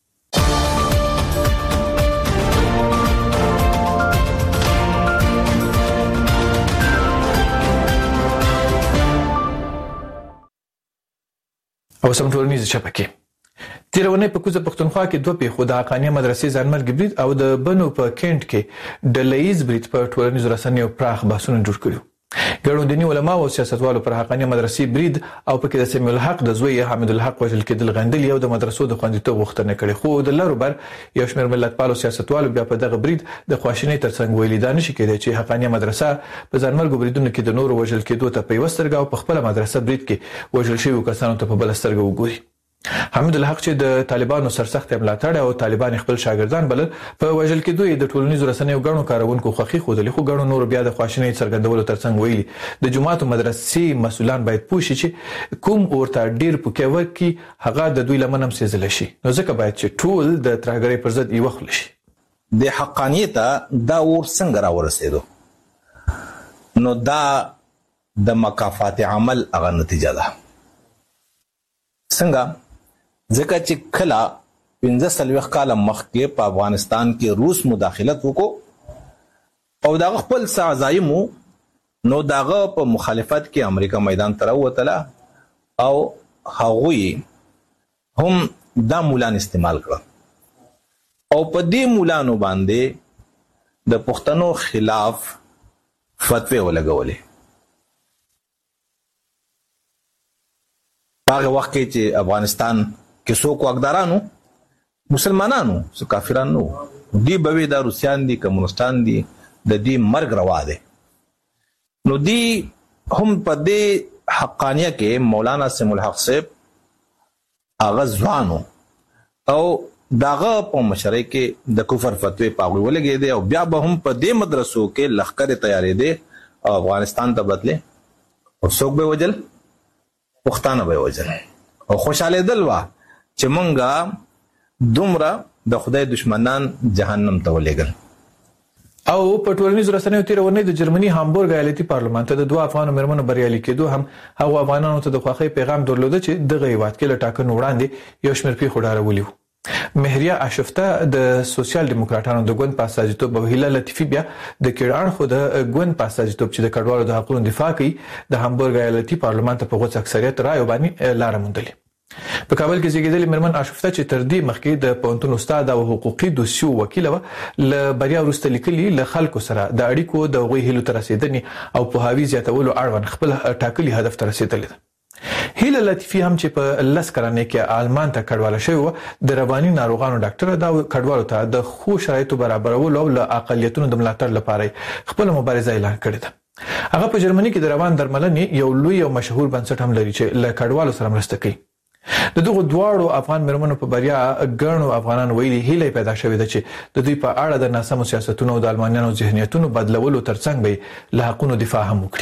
او سم ټولنیز شبکې تیرونه په کوزه پښتونخوا کې دوه پیښو د حقانیه مدرسې ځانمرګ برید او د بنو په کینټ کې د لېز برید په ټولنیزو رسنیو پراخ بحثونه جوړ کړو. ګڼو دیني علما او سیاستوالو پر حقانیه مدرسې برید او په کې د سمیع الحق د زوی حمید الحق وژل کېدل غندل یو د مدرسو د خوندیتوب غوښتنه کړې خو د لارو بر یو شمېر ملتپالو سیاستوالو بیا په دغه برید د خواشینۍ ترڅنګ ویلي دا نشي کېدای چې حقانیه مدرسه په ځانمرګو بریدونو کې د نورو وژل کېدو ته په یوه سترګه او په خپله مدرسه برید کې وژل شویو کسانو ته په بله سترګه وګوري. حمید الحق چې د طالبانو سرسخت ملاتړ او طالبان خپل شاګردان بلل په وژل کېدو یې د ټولنیزو رسنیو غړو کارونکو خوخي خوده خو غړو نور بیا د خواشینۍ څرګندولو ترڅنګ ویلي د جماعت مدرسې مسولان باید پوښي چې کوم ورته ډیر پکې ورکی هغه د دوی لمنم سيزل شي نو ځکه باید چې ټول د ترهګرۍ پر ضد یو خل شي.
د حقانیت دا ور څنګه را ورسېدو نو دا د مکافات عمل هغه نتیجه ده څنګه ځکه چې کله پنځه څلوېښت کاله مخکې په افغانستان کې روس مداخلت وکړو او دغه خپل څه عزایمو نو دغه په مخالفت کې امریکا میدان ته راوتله او هغوی هم دا مولان استعمال کړه او په دې مولانو باندې د پښتنو خلاف فتوی ولګولې. هغه وخت کې چې افغانستان کې څوک واکدارانو مسلمانانو څو کافرانو نو دی به دا روسیان دي کمونستان دي د دې مرګ روا دي نو دی هم په دې حقانیه کې مولانا سمیع الحق صاحب هغه ځوانو او داغه په مشرۍ کې د کفر فتوی پاغوي ولګي دي او بیا به هم په دې مدرسو کې لخر تیارې دي او افغانستان ته بدله او څوک به وجل پښتانه به وجل او خوشاله دلوا چې مونږه دومره د خدای دشمنان جهنم ته ولېګل.
او په ټولنیزو رسنیو تیرونه د جرمني هامبورګ ایالتي پارلمان ته د دوه افغان مرمنو بریالي کېدو هم هغه افغانانو ته د خوښۍ پیغام درلوده چې دغه هیواد کې له ټاکنو وړاندې یو شمېر پیښو ډارولي وو. مهریه اشفته د سوسیال دیموکراتانو د ګوند په اساسیتوب او هیله لطیفي بیا د کېړان خو د ګوند په اساسیتوب چې د کډوالو د حقوقو دفاع کوي د هامبورګ ایالتي پارلمان ته په غوڅ اکثریت رائے باندې لار موندلې. په کابل کې زیږیدلې مرمن اشفته چې تر دې مخکې د پونتون استاد او حقوقي دوسیو وکیل و ل بریا ورسته لیکلي ل خلکو سره د اړیکو د غوي هلو تر رسیدنې او په هاوی زیاتولو اړوند خپل ټاکلي هدف تر رسیدلې. هیله لطیفي هم چې په لس کلنۍ کې آلمان ته کډواله شوی و د رواني ناروغانو ډاکټر دا کډوالو ته د خو شرایطو برابرولو او له اقلیتونو د ملاتړ لپاره خپل مبارزه اعلان کړې ده. په کابل کې زیږیدلې مرمن اشفته چې تر دې مخکې د پونتون استاد او حقوقي دوسیو وکیل و ل بریا ورسته لیکلي ل خلکو سره د اړیکو د غوي هلو تر رسیدنې او په هاوی زیاتولو اړوند خپل ټاکلي هدف تر رسیدلې. هیله لطیفي هم چې په لس کلنۍ کې آلمان ته کډواله شوی و د کډوالو ته د خو شرایطو برابرولو او له اقلیتونو د ملاتړ لپاره خپل مبارزه اعلان کړې ده. هغه په جرمني کې د روان درملنې یو لوی او مشهور بنسټ هم لري چې له کډوالو سره مرسته کوي. د دغه دواړو افغان مرمنو په بریا ګڼو افغانان ویلي هیله پیدا شوې ده چې د دوی په اړه د ناسمو سیاستونو او د المانیانو ذهنیتونو بدلولو ترڅنګ به له حقونو دفاع هم وکړي.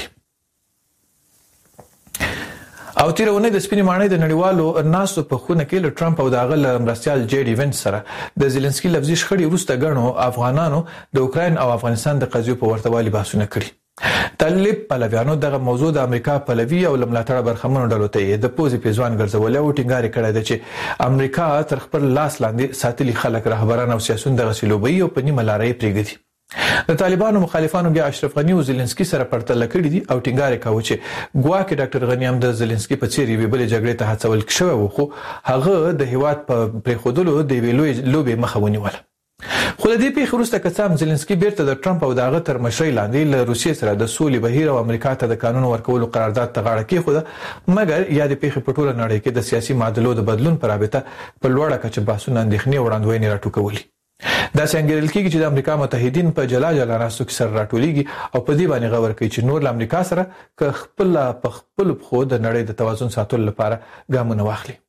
او تیرونه د سپینې ماڼۍ د نړیوالو ناسو په خونه کې له ټرمپ او د هغه مرستيال جی ډي وینس سره د زيلنسکي لفظي شخړې وروسته ګڼو افغانانو د اوکراین او افغانستان د قضیو په ورتهوالي بحثونه کړي. طالب پلویانو دغه موضوع د امریکا پلوي او لملاتړ برخمنو ډلو ته د پوزي پیزوان ګرځول او ټینګار کړی دی چې امریکا تر خپل لاس لاندې ساتلي خلک رهبران او سیاسيون دغه سلوبي او په نیمه لارې پریږدي. د طالبانو مخالفانو بیا اشرف غنی او زيلنسکي سره پرتل کړی دي او ټینګار کوي چې ګواکې ډاکټر غنی هم د زيلنسکي په څیر وی بل جګړې ته هڅول شوی و خو هغه د هیواد په پریخودلو د ویلوي لوبي مخه ونیول. خو د دې پیښې وروسته کسام زيلنسکي بیرته د ټرمپ او دغه تر مشرۍ لاندې له روسیې سره د سولې بهیر او امریکا ته د قانون ورکولو قرارداد ته غاړه کېښوده، مګر یا د پیښې په ټوله نړۍ کې د سیاسي معادلو د بدلون پر رابطه په لوړه کچه بحثونه اندېښنې وړاندوینې راټوکولي. دا څنګه کېږي چې د امریکا متحدین په جلا جلا ناسو کې سره راټولېږي او په دې باندې غور کوي چې نور له امریکا سره که خپل په خپل خو د نړۍ د توازن ساتلو لپاره ګامونه واخلي.